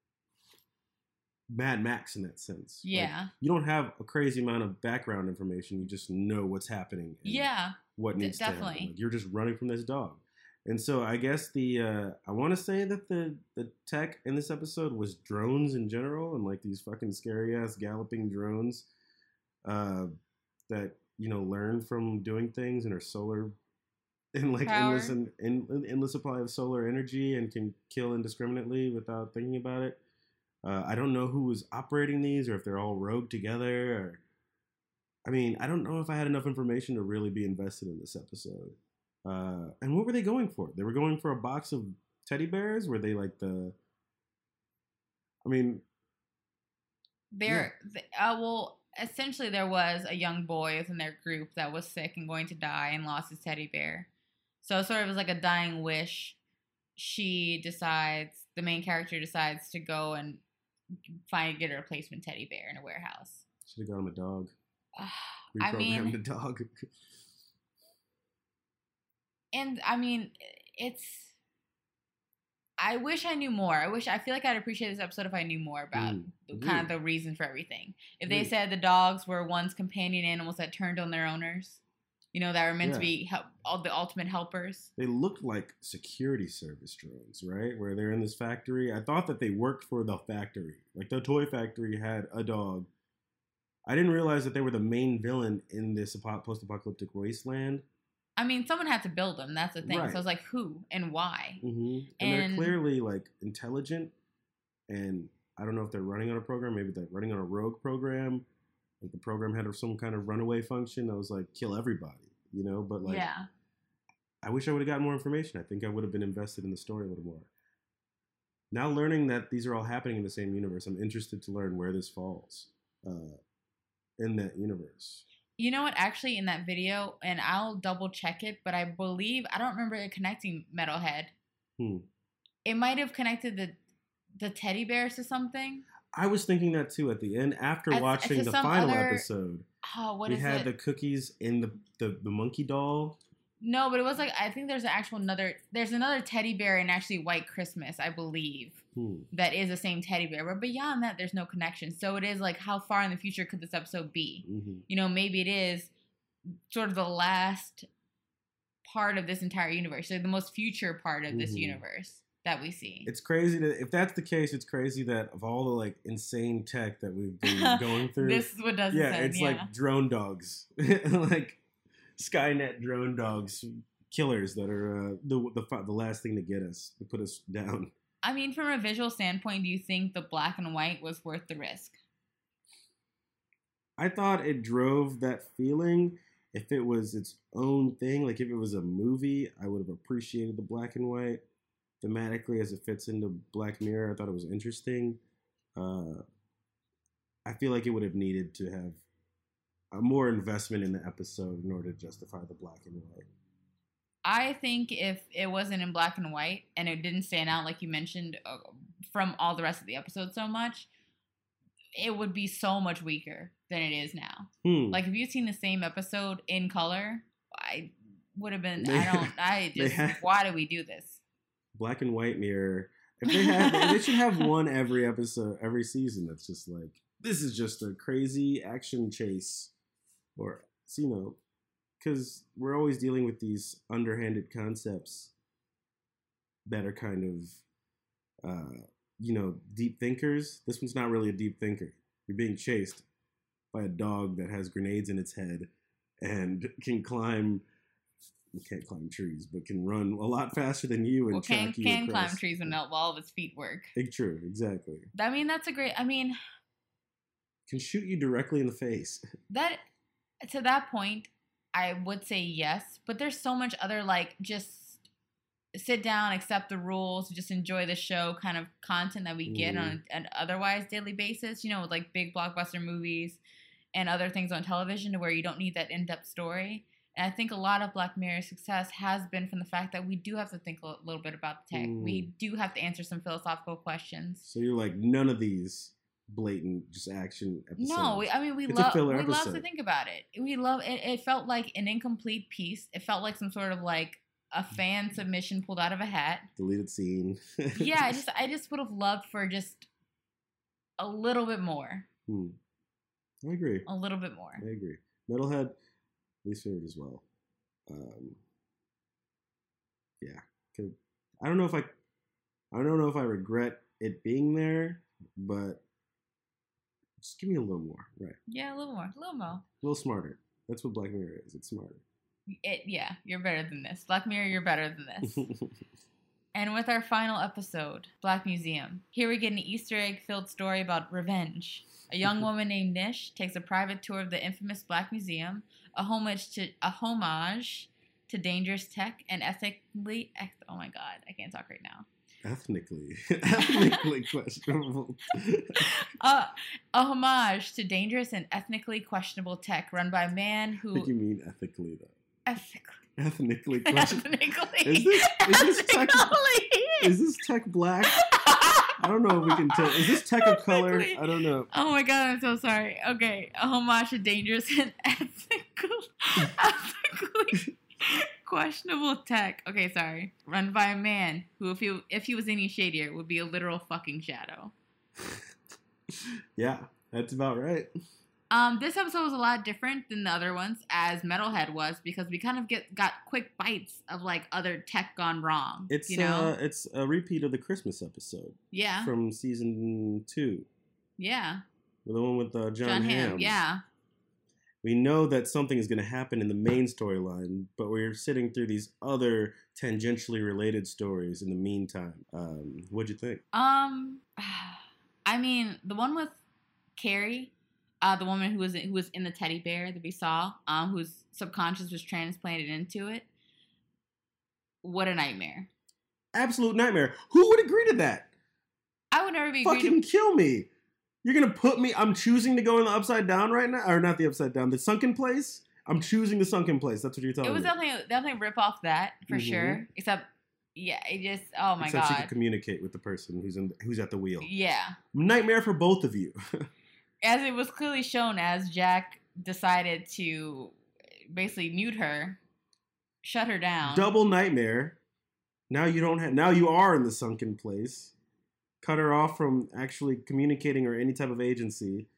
Mad Max in that sense. Yeah, like, you don't have a crazy amount of background information. You just know what's happening. And yeah, what needs d- to definitely. happen. Like, you're just running from this dog. And so I guess the uh, I want to say that the the tech in this episode was drones in general, and like these fucking scary ass galloping drones uh, that you know learn from doing things and are solar and like Power. endless and en- endless supply of solar energy and can kill indiscriminately without thinking about it. Uh, I don't know who was operating these or if they're all rogue together. Or I mean, I don't know if I had enough information to really be invested in this episode. Uh, and what were they going for? They were going for a box of teddy bears? Were they like the... I mean... There, yeah. uh, well, essentially there was a young boy within their group that was sick and going to die and lost his teddy bear. So sort of was like a dying wish. She decides, the main character decides to go and find, get a replacement teddy bear in a warehouse. Should have got him a dog. I mean... Reprogrammed the dog. And I mean, it's, I wish I knew more. I wish, I feel like I'd appreciate this episode if I knew more about mm. the, kind of the reason for everything. If they mm. said the dogs were once companion animals that turned on their owners, you know, that were meant yeah. to be help, all the ultimate helpers. They looked like security service drones, right? Where they're in this factory. I thought that they worked for the factory. Like the toy factory had a dog. I didn't realize that they were the main villain in this post-apocalyptic wasteland. I mean, someone had to build them. That's the thing. Right. So I was like, who and why? Mm-hmm. And, and they're clearly like intelligent. And I don't know if they're running on a program. Maybe they're running on a rogue program. Like the program had some kind of runaway function that was like kill everybody, you know. But like, yeah. I wish I would have gotten more information. I think I would have been invested in the story a little more. Now learning that these are all happening in the same universe, I'm interested to learn where this falls uh, in that universe. You know what? Actually, in that video, and I'll double check it, but I believe, I don't remember it connecting Metalhead. Hmm. It might have connected the the teddy bears to something. I was thinking that too at the end after As, watching the final other, episode. Oh, what we is had it? the cookies in the, the the monkey doll. No, but it was like I think there's an actual another. There's another teddy bear in actually White Christmas, I believe. Hmm. That is the same teddy bear, but beyond that, there's no connection. So it is like, how far in the future could this episode be? Mm-hmm. You know, maybe it is sort of the last part of this entire universe, like the most future part of this mm-hmm. universe that we see. It's crazy that if that's the case, it's crazy that of all the like insane tech that we've been going through, this is what doesn't. Yeah, sound, it's yeah. like drone dogs, like Skynet drone dogs, killers that are uh, the the the last thing to get us, to put us down. I mean, from a visual standpoint, do you think the black and white was worth the risk? I thought it drove that feeling. If it was its own thing, like if it was a movie, I would have appreciated the black and white. Thematically, as it fits into Black Mirror, I thought it was interesting. Uh, I feel like it would have needed to have a more investment in the episode in order to justify the black and white. I think if it wasn't in black and white and it didn't stand out, like you mentioned, uh, from all the rest of the episode so much, it would be so much weaker than it is now. Hmm. Like if you'd seen the same episode in color, I would have been, they, I don't, I just, had, why do we do this? Black and white Mirror. If they had, they should have one every episode, every season that's just like, this is just a crazy action chase. Or, you know, because we're always dealing with these underhanded concepts that are kind of, uh, you know, deep thinkers. This one's not really a deep thinker. You're being chased by a dog that has grenades in its head and can climb, you can't climb trees, but can run a lot faster than you and well, track can, you can across. climb trees when all of its feet work. True, exactly. I mean, that's a great, I mean. Can shoot you directly in the face. That, to that point, I would say yes, but there's so much other, like, just sit down, accept the rules, just enjoy the show kind of content that we get mm. on an otherwise daily basis, you know, with like big blockbuster movies and other things on television to where you don't need that in-depth story. And I think a lot of Black Mirror's success has been from the fact that we do have to think a little bit about the tech. Mm. We do have to answer some philosophical questions. So you're like, none of these blatant just action episodes. No, we, I mean we love we episode. love to think about it. We love it. It felt like an incomplete piece. It felt like some sort of like a fan submission pulled out of a hat. Deleted scene. yeah, I just I just would have loved for just a little bit more. Hmm. I agree. A little bit more. I agree. Metalhead, least favorite as well. Um, yeah, I don't know if I, I don't know if I regret it being there, but. Just give me a little more, right? Yeah, a little more, a little more. A little smarter. That's what Black Mirror is. It's smarter. It, yeah, you're better than this. Black Mirror, you're better than this. And with our final episode, Black Museum, here we get an Easter egg-filled story about revenge. A young woman named Nish takes a private tour of the infamous Black Museum, a homage to a homage to dangerous tech and ethically. Oh my God, I can't talk right now. Ethnically, ethnically questionable. uh, a homage to dangerous and ethnically questionable tech run by a man who. I think you mean ethically, though. Ethically. Ethnically questionable. Ethnically. Is this, is this tech? Is this tech black? I don't know if we can tell. Is this tech of color? I don't know. Oh my God, I'm so sorry. Okay, a homage to dangerous and ethical, ethically. Questionable tech. Okay, sorry. Run by a man who, if he if he was any shadier, would be a literal fucking shadow. Yeah, that's about right. Um, this episode was a lot different than the other ones, as Metalhead was, because we kind of get got quick bites of like other tech gone wrong. It's you know, uh, it's a repeat of the Christmas episode. Yeah. From season two. Yeah. The one with uh, John, John Hamm. Hamm. Yeah. We know that something is going to happen in the main storyline, but we're sitting through these other tangentially related stories in the meantime. Um, what'd you think? Um, I mean, the one with Carrie, uh, the woman who was who was in the teddy bear that we saw, um, whose subconscious was transplanted into it. What a nightmare! Absolute nightmare. Who would agree to that? I would never be. Fucking to- kill me. You're going to put me, I'm choosing to go in the upside down right now? Or not the upside down, the sunken place? I'm choosing the sunken place. That's what you're telling me. It was me. definitely definitely rip off that, for mm-hmm. sure. Except, yeah, it just, oh my Except God. Except she could communicate with the person who's in who's at the wheel. Yeah. Nightmare for both of you. As it was clearly shown as Jack decided to basically mute her, shut her down. Double nightmare. Now you don't have. Now you are in the sunken place. Cut her off from actually communicating or any type of agency.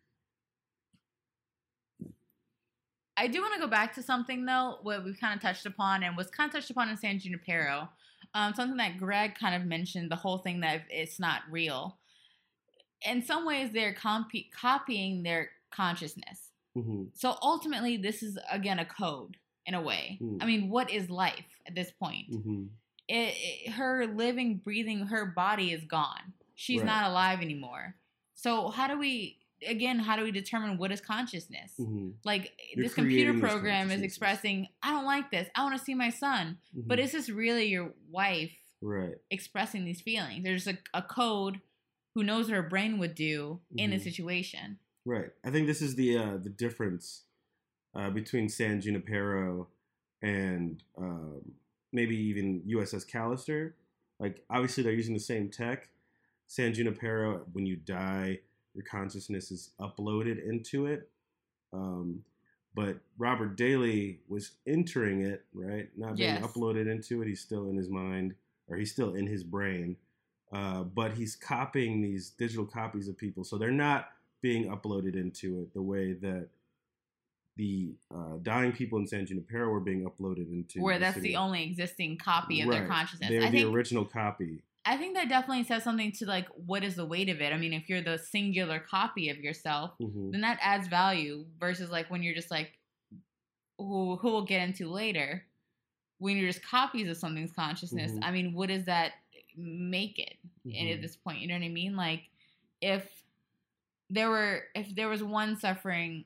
I do want to go back to something, though, what we've kind of touched upon and was kind of touched upon in San Junipero. Um, something that Greg kind of mentioned, the whole thing that it's not real. In some ways, they're comp- copying their consciousness. Mm-hmm. So ultimately, this is, again, a code in a way. Mm. I mean, what is life at this point? Mm-hmm. It, it, her living, breathing, her body is gone. She's right. not alive anymore. So how do we... Again, how do we determine what is consciousness? Mm-hmm. Like, You're this computer program is expressing, I don't like this. I want to see my son. Mm-hmm. But is this really your wife right. expressing these feelings? There's a, a code who knows what her brain would do mm-hmm. in a situation. Right. I think this is the uh, the difference uh, between San Junipero and um, maybe even U S S Callister. Like, obviously, they're using the same tech. San Junipero, when you die... your consciousness is uploaded into it. Um, but Robert Daly was entering it, right? Not being yes. uploaded into it. He's still in his mind, or he's still in his brain. Uh, but he's copying these digital copies of people. So they're not being uploaded into it the way that the uh, dying people in San Junipero were being uploaded into. Where that's the only existing copy of right. their consciousness. They're I the think- original copy. I think that definitely says something to, like, what is the weight of it? I mean, if you're the singular copy of yourself, mm-hmm. then that adds value versus, like, when you're just, like, who, who we'll get into later, when you're just copies of something's consciousness, mm-hmm. I mean, what does that make it mm-hmm. at this point? You know what I mean? Like, if there were, if there was one suffering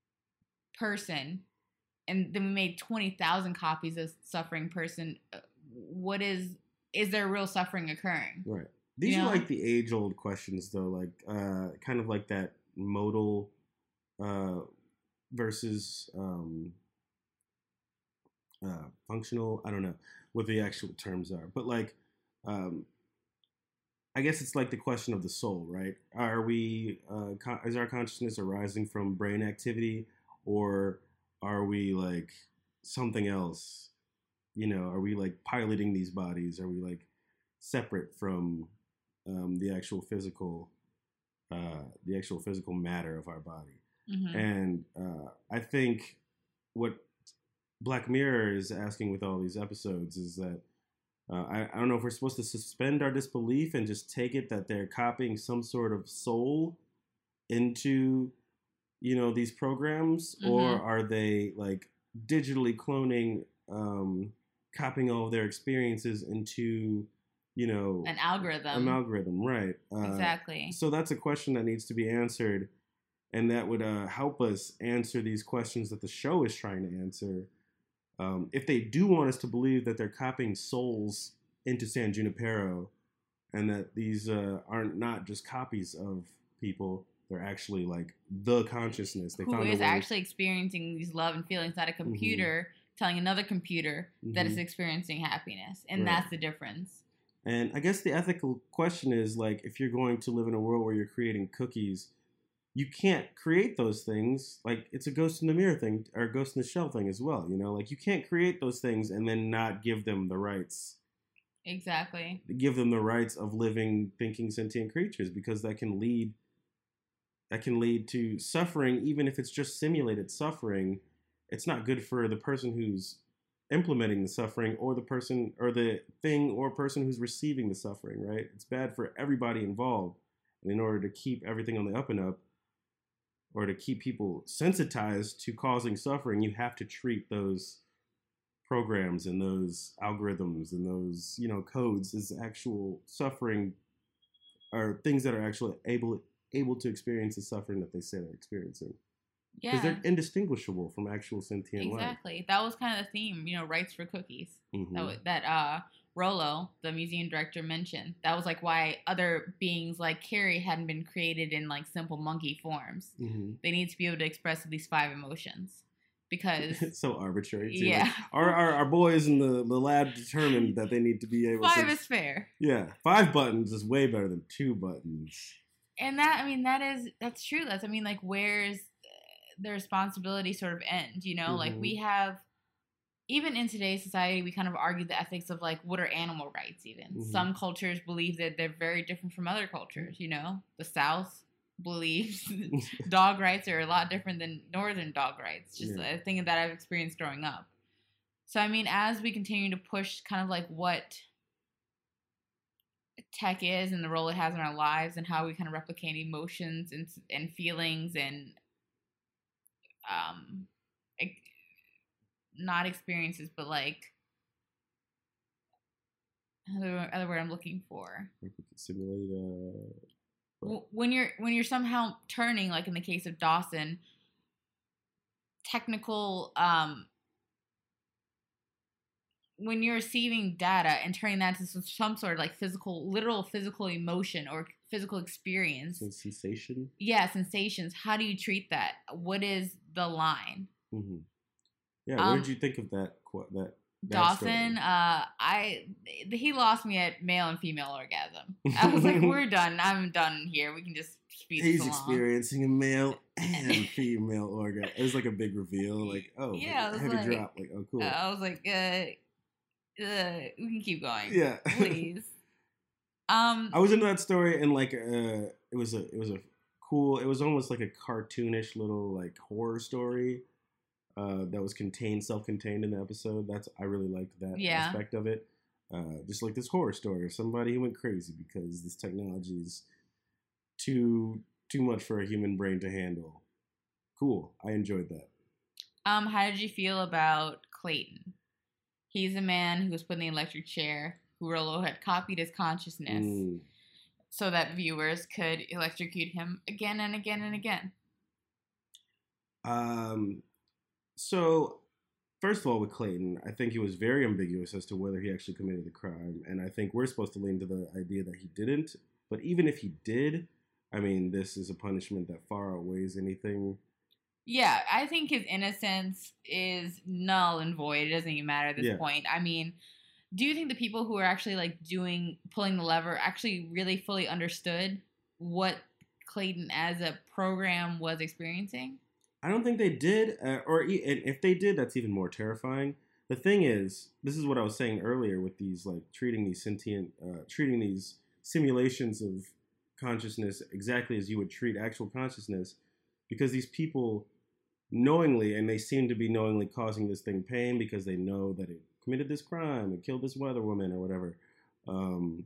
person and then we made twenty thousand copies of suffering person, what is... Is there real suffering occurring? Right. These you are know? like the age-old questions, though, like uh, kind of like that modal uh, versus um, uh, functional. I don't know what the actual terms are, but like, um, I guess it's like the question of the soul, right? Are we? Uh, con- is our consciousness arising from brain activity, or are we like something else? You know, are we like piloting these bodies? Are we like separate from um, the actual physical, uh, the actual physical matter of our body? Mm-hmm. And uh, I think what Black Mirror is asking with all these episodes is that uh, I, I don't know if we're supposed to suspend our disbelief and just take it that they're copying some sort of soul into, you know, these programs, mm-hmm. or are they like digitally cloning? Um, copying all of their experiences into, you know... An algorithm. An algorithm, right. Uh, exactly. So that's a question that needs to be answered, and that would uh, help us answer these questions that the show is trying to answer. Um, if they do want us to believe that they're copying souls into San Junipero, and that these uh, aren't not just copies of people, they're actually like the consciousness. They Who found is a way- actually experiencing these love and feelings, not a computer... Mm-hmm. telling another computer mm-hmm. that is experiencing happiness. And right. that's the difference. And I guess the ethical question is, like, if you're going to live in a world where you're creating cookies, you can't create those things. Like, it's a ghost in the mirror thing, or ghost in the shell thing as well, you know? Like, you can't create those things and then not give them the rights. Exactly. Give them the rights of living, thinking, sentient creatures, because that can lead, that can lead to suffering, even if it's just simulated suffering. It's not good for the person who's implementing the suffering, or the person or the thing or person who's receiving the suffering, right? It's bad for everybody involved. And in order to keep everything on the up and up, or to keep people sensitized to causing suffering, you have to treat those programs and those algorithms and those, you know, codes as actual suffering, or things that are actually able able to experience the suffering that they say they're experiencing. Yeah. Because they're indistinguishable from actual sentient life. Exactly. That was kind of the theme, you know, rights for cookies. Mm-hmm. That, that uh, Rollo, the museum director, mentioned. That was like why other beings like Carrie hadn't been created in like simple monkey forms. Mm-hmm. They need to be able to express at least five emotions. Because it's so arbitrary too. Yeah. Like, our, our our boys in the, the lab determined that they need to be able five to... Five is fair. Yeah. Five buttons is way better than two buttons. And that, I mean, that is, that's true. That's, I mean, like, where's... the responsibility sort of end, you know? Mm-hmm. Like, we have, even in today's society, we kind of argue the ethics of, like, what are animal rights even? Mm-hmm. Some cultures believe that they're very different from other cultures, you know? The South believes dog rights are a lot different than northern dog rights. Just yeah. a thing that I've experienced growing up. So, I mean, as we continue to push kind of, like, what tech is and the role it has in our lives and how we kind of replicate emotions and and feelings and um not experiences but like other, other word I'm looking for simulate uh when you're when you're somehow turning, like in the case of Dawson, technical um when you're receiving data and turning that into some sort of like physical, literal physical emotion or physical experience. So sensation? Yeah, sensations. How do you treat that? What is the line? Mm-hmm. Yeah, what um, did you think of that? that, that Dawson, uh, I he lost me at male and female orgasm. I was like, we're done. I'm done here. We can just speed He's this along. experiencing a male and female orgasm. It was like a big reveal. Like, oh, yeah, like, heavy like, drop. Like, oh, cool. Uh, I was like, uh, Uh, we can keep going. Yeah, please. Um, I was into that story, and like, uh, it was a, it was a cool. It was almost like a cartoonish little like horror story, uh, that was contained, self-contained in the episode. That's I really liked that yeah. aspect of it. Uh, just like this horror story of somebody who went crazy because this technology is too too much for a human brain to handle. Cool, I enjoyed that. Um, how did you feel about Clayton? He's a man who was put in the electric chair, who Rollo had copied his consciousness mm. so that viewers could electrocute him again and again and again. Um, so, first of all, with Clayton, I think he was very ambiguous as to whether he actually committed the crime. And I think we're supposed to lean to the idea that he didn't. But even if he did, I mean, this is a punishment that far outweighs anything. Yeah, I think his innocence is null and void. It doesn't even matter at this yeah. point. I mean, do you think the people who are actually like doing, pulling the lever actually really fully understood what Clayton as a program was experiencing? I don't think they did. Uh, or and if they did, that's even more terrifying. The thing is, this is what I was saying earlier with these, like treating these sentient, uh, treating these simulations of consciousness exactly as you would treat actual consciousness, because these people knowingly, and they seem to be knowingly causing this thing pain because they know that it committed this crime and killed this weather woman or whatever. Um,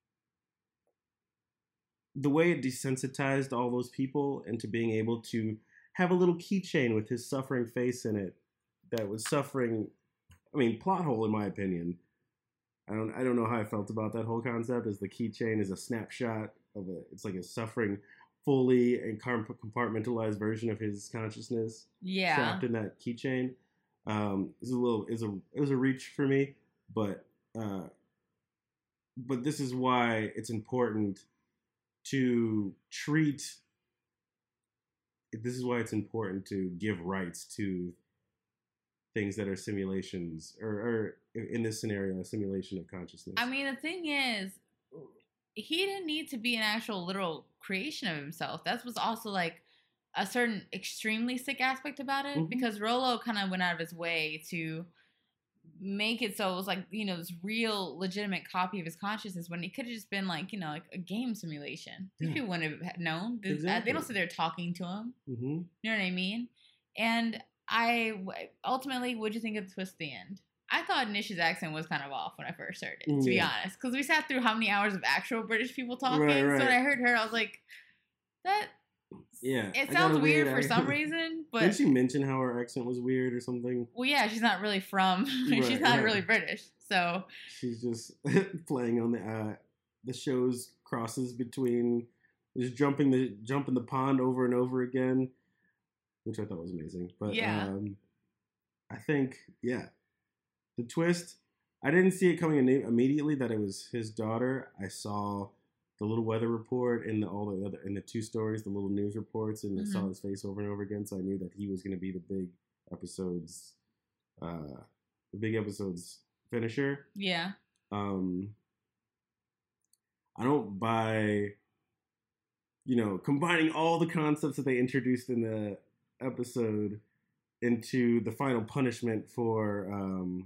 the way it desensitized all those people into being able to have a little keychain with his suffering face in it that was suffering. I mean, plot hole in my opinion. I don't. I don't know how I felt about that whole concept. As the keychain is a snapshot of a. It's like a suffering, fully and compartmentalized version of his consciousness. Yeah. Trapped in that keychain. Um, is a little. Is a. It was a reach for me, but. Uh, but this is why it's important to treat. This is why it's important to give rights to things that are simulations, or, or in this scenario, a simulation of consciousness. I mean, the thing is, he didn't need to be an actual literal creation of himself. That was also like a certain extremely sick aspect about it, mm-hmm. because Rollo kind of went out of his way to make it so it was like, you know, this real legitimate copy of his consciousness, when it could have just been like, you know, like a game simulation. These yeah. people wouldn't have known. Exactly. They don't sit there talking to him. Mm-hmm. You know what I mean? And I ultimately, what'd you think of the twist at the end? I thought Nish's accent was kind of off when I first heard it, to yeah. be honest, because we sat through how many hours of actual British people talking. Right, right. So when I heard her, I was like, that. Yeah, it sounds weird, weird for some reason, but didn't she mention how her accent was weird or something? Well, yeah, she's not really from. Right, she's not right. really British, so she's just playing on the uh, the show's crosses between just jumping the jumping the pond over and over again, which I thought was amazing. But yeah, um, I think yeah, the twist. I didn't see it coming in immediately that it was his daughter. I saw the little weather report and the, all the other and the two stories, the little news reports, and mm-hmm. I saw his face over and over again. So I knew that he was going to be the big episodes, uh, the big episodes finisher. Yeah. Um, I don't buy, you know, combining all the concepts that they introduced in the episode into the final punishment for um,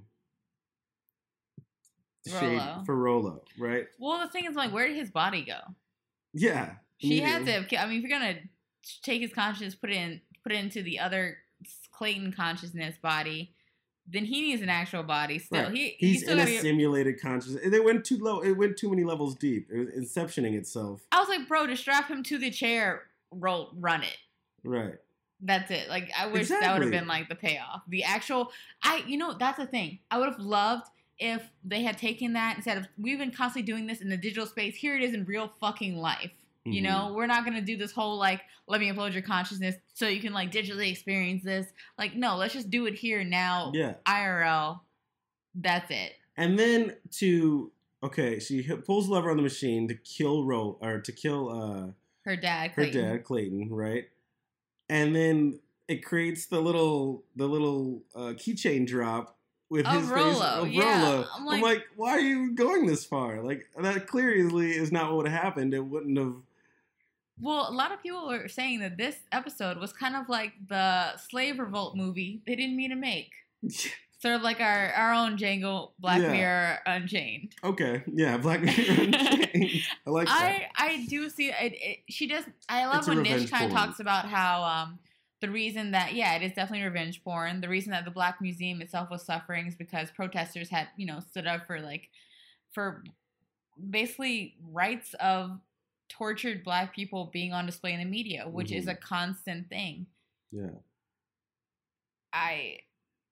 Shade, Rolo. for Rolo, right? Well, the thing is, like, where did his body go? Yeah, she had to. I mean, if you're gonna take his consciousness, put it in, put it into the other Clayton consciousness body, then he needs an actual body. Still, right. he he's in a be, simulated consciousness. It went too low. It went too many levels deep. It was inceptioning itself. I was like, bro, just strap him to the chair, roll, run it. Right. That's it. Like, I wish exactly. that would have been like the payoff. The actual, I, you know, that's the thing. I would have loved if they had taken that instead of, we've been constantly doing this in the digital space. Here it is in real fucking life. Mm-hmm. You know, we're not going to do this whole, like, let me upload your consciousness so you can, like, digitally experience this. Like, no, let's just do it here now. Yeah. I R L. That's it. And then to, okay, she pulls the lever on the machine to kill Ro, or to kill, uh, her dad, Clayton. Her dad, Clayton, right? And then it creates the little, the little uh, keychain drop with of his Rolo. face of yeah. Rolo. I'm like, I'm like, why are you going this far? Like, that clearly is not what would have happened. It wouldn't have. Well, a lot of people were saying that this episode was kind of like the Slave Revolt movie they didn't mean to make. Sort of like our, our own Django Black yeah. Mirror Unchained. Okay, yeah, Black Mirror Unchained. I like that. I, I do see it, it. She does. I love it's when Nish kind of talks about how um the reason that yeah it is definitely revenge porn. The reason that the Black Museum itself was suffering is because protesters had you know stood up for like for basically rights of tortured Black people being on display in the media, which mm-hmm. is a constant thing. Yeah. I.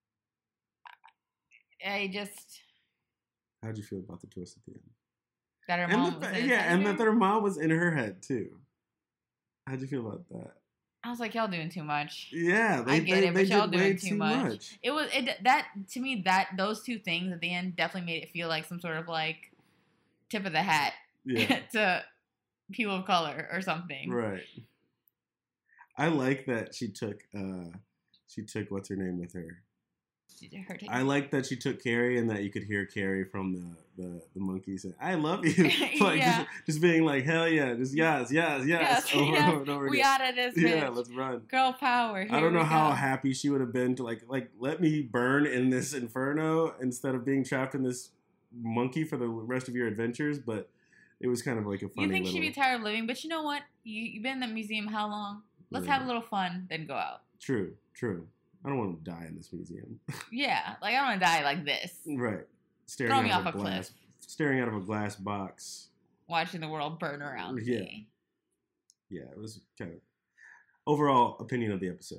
I just. How'd you feel about the twist at the end? That her and mom the, was in yeah, and that her mom was in her head too. How'd you feel about that? I was like, y'all doing too much. Yeah, they, I get they, it, they but y'all doing too too much. much. It was it that to me that those two things at the end definitely made it feel like some sort of like tip of the hat yeah. to people of color or something. Right. I like that she took uh she took what's her name with her. I like that she took Carrie and that you could hear Carrie from the, the, the monkey say, I love you. like yeah. just, just being like, hell yeah, just yes, yes, yes. yes over yes. and over and over we again. out of this Yeah, bitch. let's run. Girl power. Here I don't know how go. happy she would have been to like like let me burn in this inferno instead of being trapped in this monkey for the rest of your adventures, but it was kind of like a funny You think little... she'd be tired of living, but you know what? You, you've been in the museum how long? Let's yeah. have a little fun, then go out. True, true. I don't want to die in this museum. yeah, like I don't want to die like this. Right. Staring Throw me out off of a, a glass, cliff. Staring out of a glass box. Watching the world burn around yeah. me. Yeah, it was kind of... Overall opinion of the episode.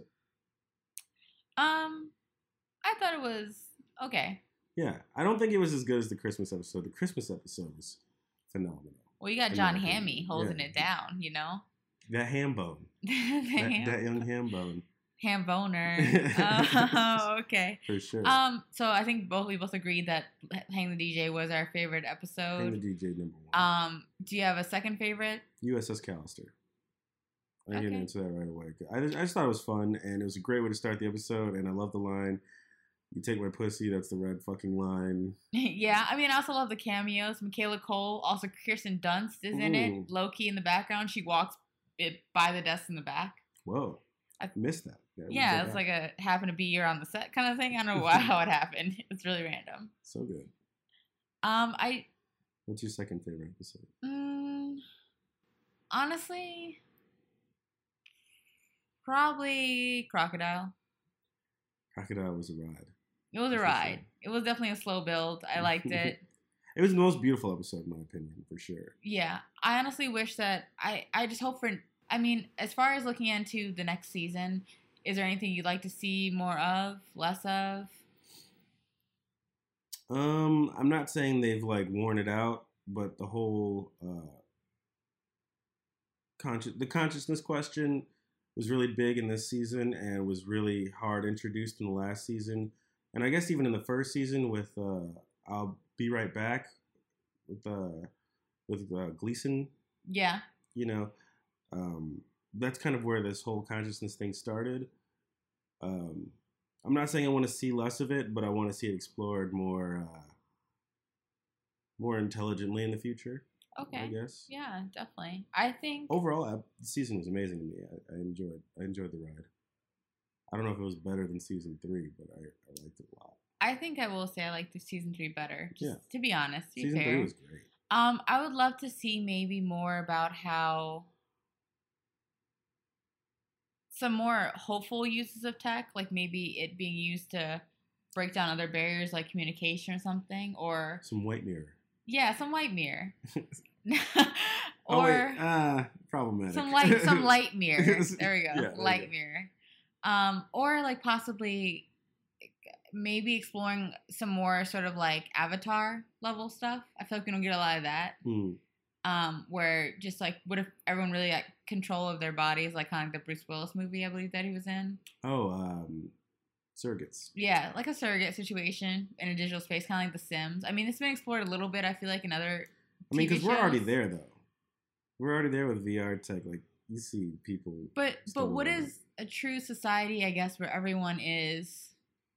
Um, I thought it was okay. Yeah, I don't think it was as good as the Christmas episode. The Christmas episode was phenomenal. Well, you got John Hammond holding yeah. it down, you know? That ham bone. that, ham- that young ham bone. Ham boner. Oh, okay. For sure. Um, so I think both we both agreed that Hang the D J was our favorite episode. Hang the D J number one. Um, do you have a second favorite? U S S Callister. I okay. can answer that right away. I just, I just thought it was fun, and it was a great way to start the episode, and I love the line, you take my pussy, that's the red fucking line. yeah, I mean, I also love the cameos. Michaela Cole, also Kirsten Dunst is in Ooh. it. Low-key in the background. She walks it by the desk in the back. Whoa. I missed that. Yeah, yeah it's like a happen to be here on the set kind of thing. I don't know why, how it happened. It's really random. So good. Um, I. What's your second favorite episode? Um, honestly, probably Crocodile. Crocodile was a ride. It was a ride. Sure. It was definitely a slow build. I liked it. It was the most beautiful episode, in my opinion, for sure. Yeah, I honestly wish that I. I just hope for. I mean, as far as looking into the next season, is there anything you'd like to see more of, less of? Um, I'm not saying they've like worn it out, but the whole uh, conscious the consciousness question was really big in this season and was really hard introduced in the last season, and I guess even in the first season with uh, I'll Be Right Back with uh, with uh, Gleason. Yeah, you know. Um, that's kind of where this whole consciousness thing started. Um, I'm not saying I want to see less of it, but I want to see it explored more, uh, more intelligently in the future. Okay. I guess. Yeah, definitely. I think overall, I, the season was amazing to me. I, I enjoyed. I enjoyed the ride. I don't know if it was better than season three, but I, I liked it a lot. I think I will say I like the season three better. Just Yeah. to be honest. To be season fair. three was great. Um, I would love to see maybe more about how some more hopeful uses of tech, like maybe it being used to break down other barriers like communication or something, or some white mirror. Yeah, some white mirror. or or wait, uh, problematic. Some light, some light mirror. There we go, Yeah, there light you go. mirror. Um, or like possibly maybe exploring some more sort of like Avatar level stuff. I feel like we don't get a lot of that. Mm. Um, where just like, what if everyone really had control of their bodies, like kind of like the Bruce Willis movie, I believe that he was in. Oh, um, Surrogates. Yeah, like a surrogate situation in a digital space, kind of like The Sims. I mean, it's been explored a little bit, I feel like, in other I mean, T V because we're already shows. there, though. We're already there with V R tech. Like, you see people. But but stumbling what around. is a true society, I guess, where everyone is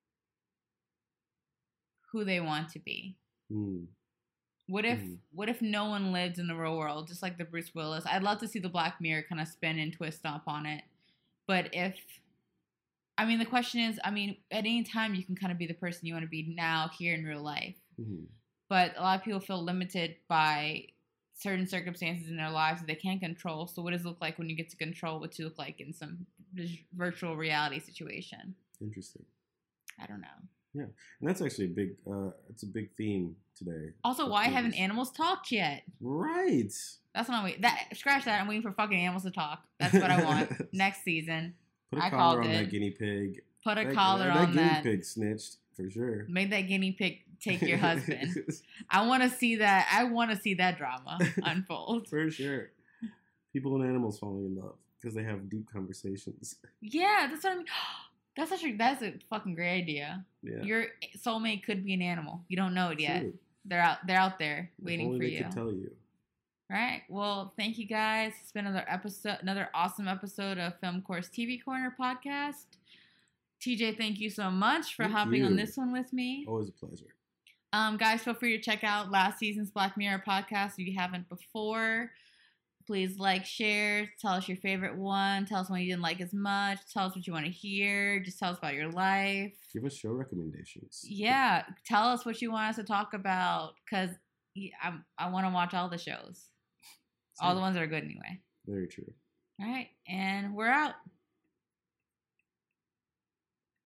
who they want to be? Mm. What if Mhm. what if no one lived in the real world, just like the Bruce Willis? I'd love to see the Black Mirror kind of spin and twist up on it. But if, I mean, the question is, I mean, at any time you can kind of be the person you want to be now, here in real life. Mm-hmm. But a lot of people feel limited by certain circumstances in their lives that they can't control. So what does it look like when you get to control what you look like in some vis- virtual reality situation? Interesting. I don't know. Yeah, and that's actually a big. Uh, it's a big theme today. Also, for why haven't movies. animals talked yet? Right. That's what I'm waiting. That scratch that. I'm waiting for fucking animals to talk. That's what I want next season. Put a I collar called on it. that guinea pig. Put a that, collar that, on that guinea that. pig snitched for sure. Make that guinea pig take your husband. I want to see that. I want to see that drama unfold. For sure. People and animals falling in love because they have deep conversations. Yeah, that's what I mean. That's actually that's a fucking great idea. Yeah. Your soulmate could be an animal. You don't know it yet. True. They're out. They're out there If waiting only for they you. could tell you. Right. Well, thank you guys. It's been another episode, another awesome episode of Film Course T V Corner podcast. T J, thank you so much for Thank hopping on you. this one with me. Always a pleasure. Um, guys, feel free to check out last season's Black Mirror podcast if you haven't before. Please like, share, tell us your favorite one. Tell us one you didn't like as much. Tell us what you want to hear. Just tell us about your life. Give us show recommendations. Yeah, tell us what you want us to talk about because I, I want to watch all the shows. All the ones that are good anyway. Very true. All right, and we're out.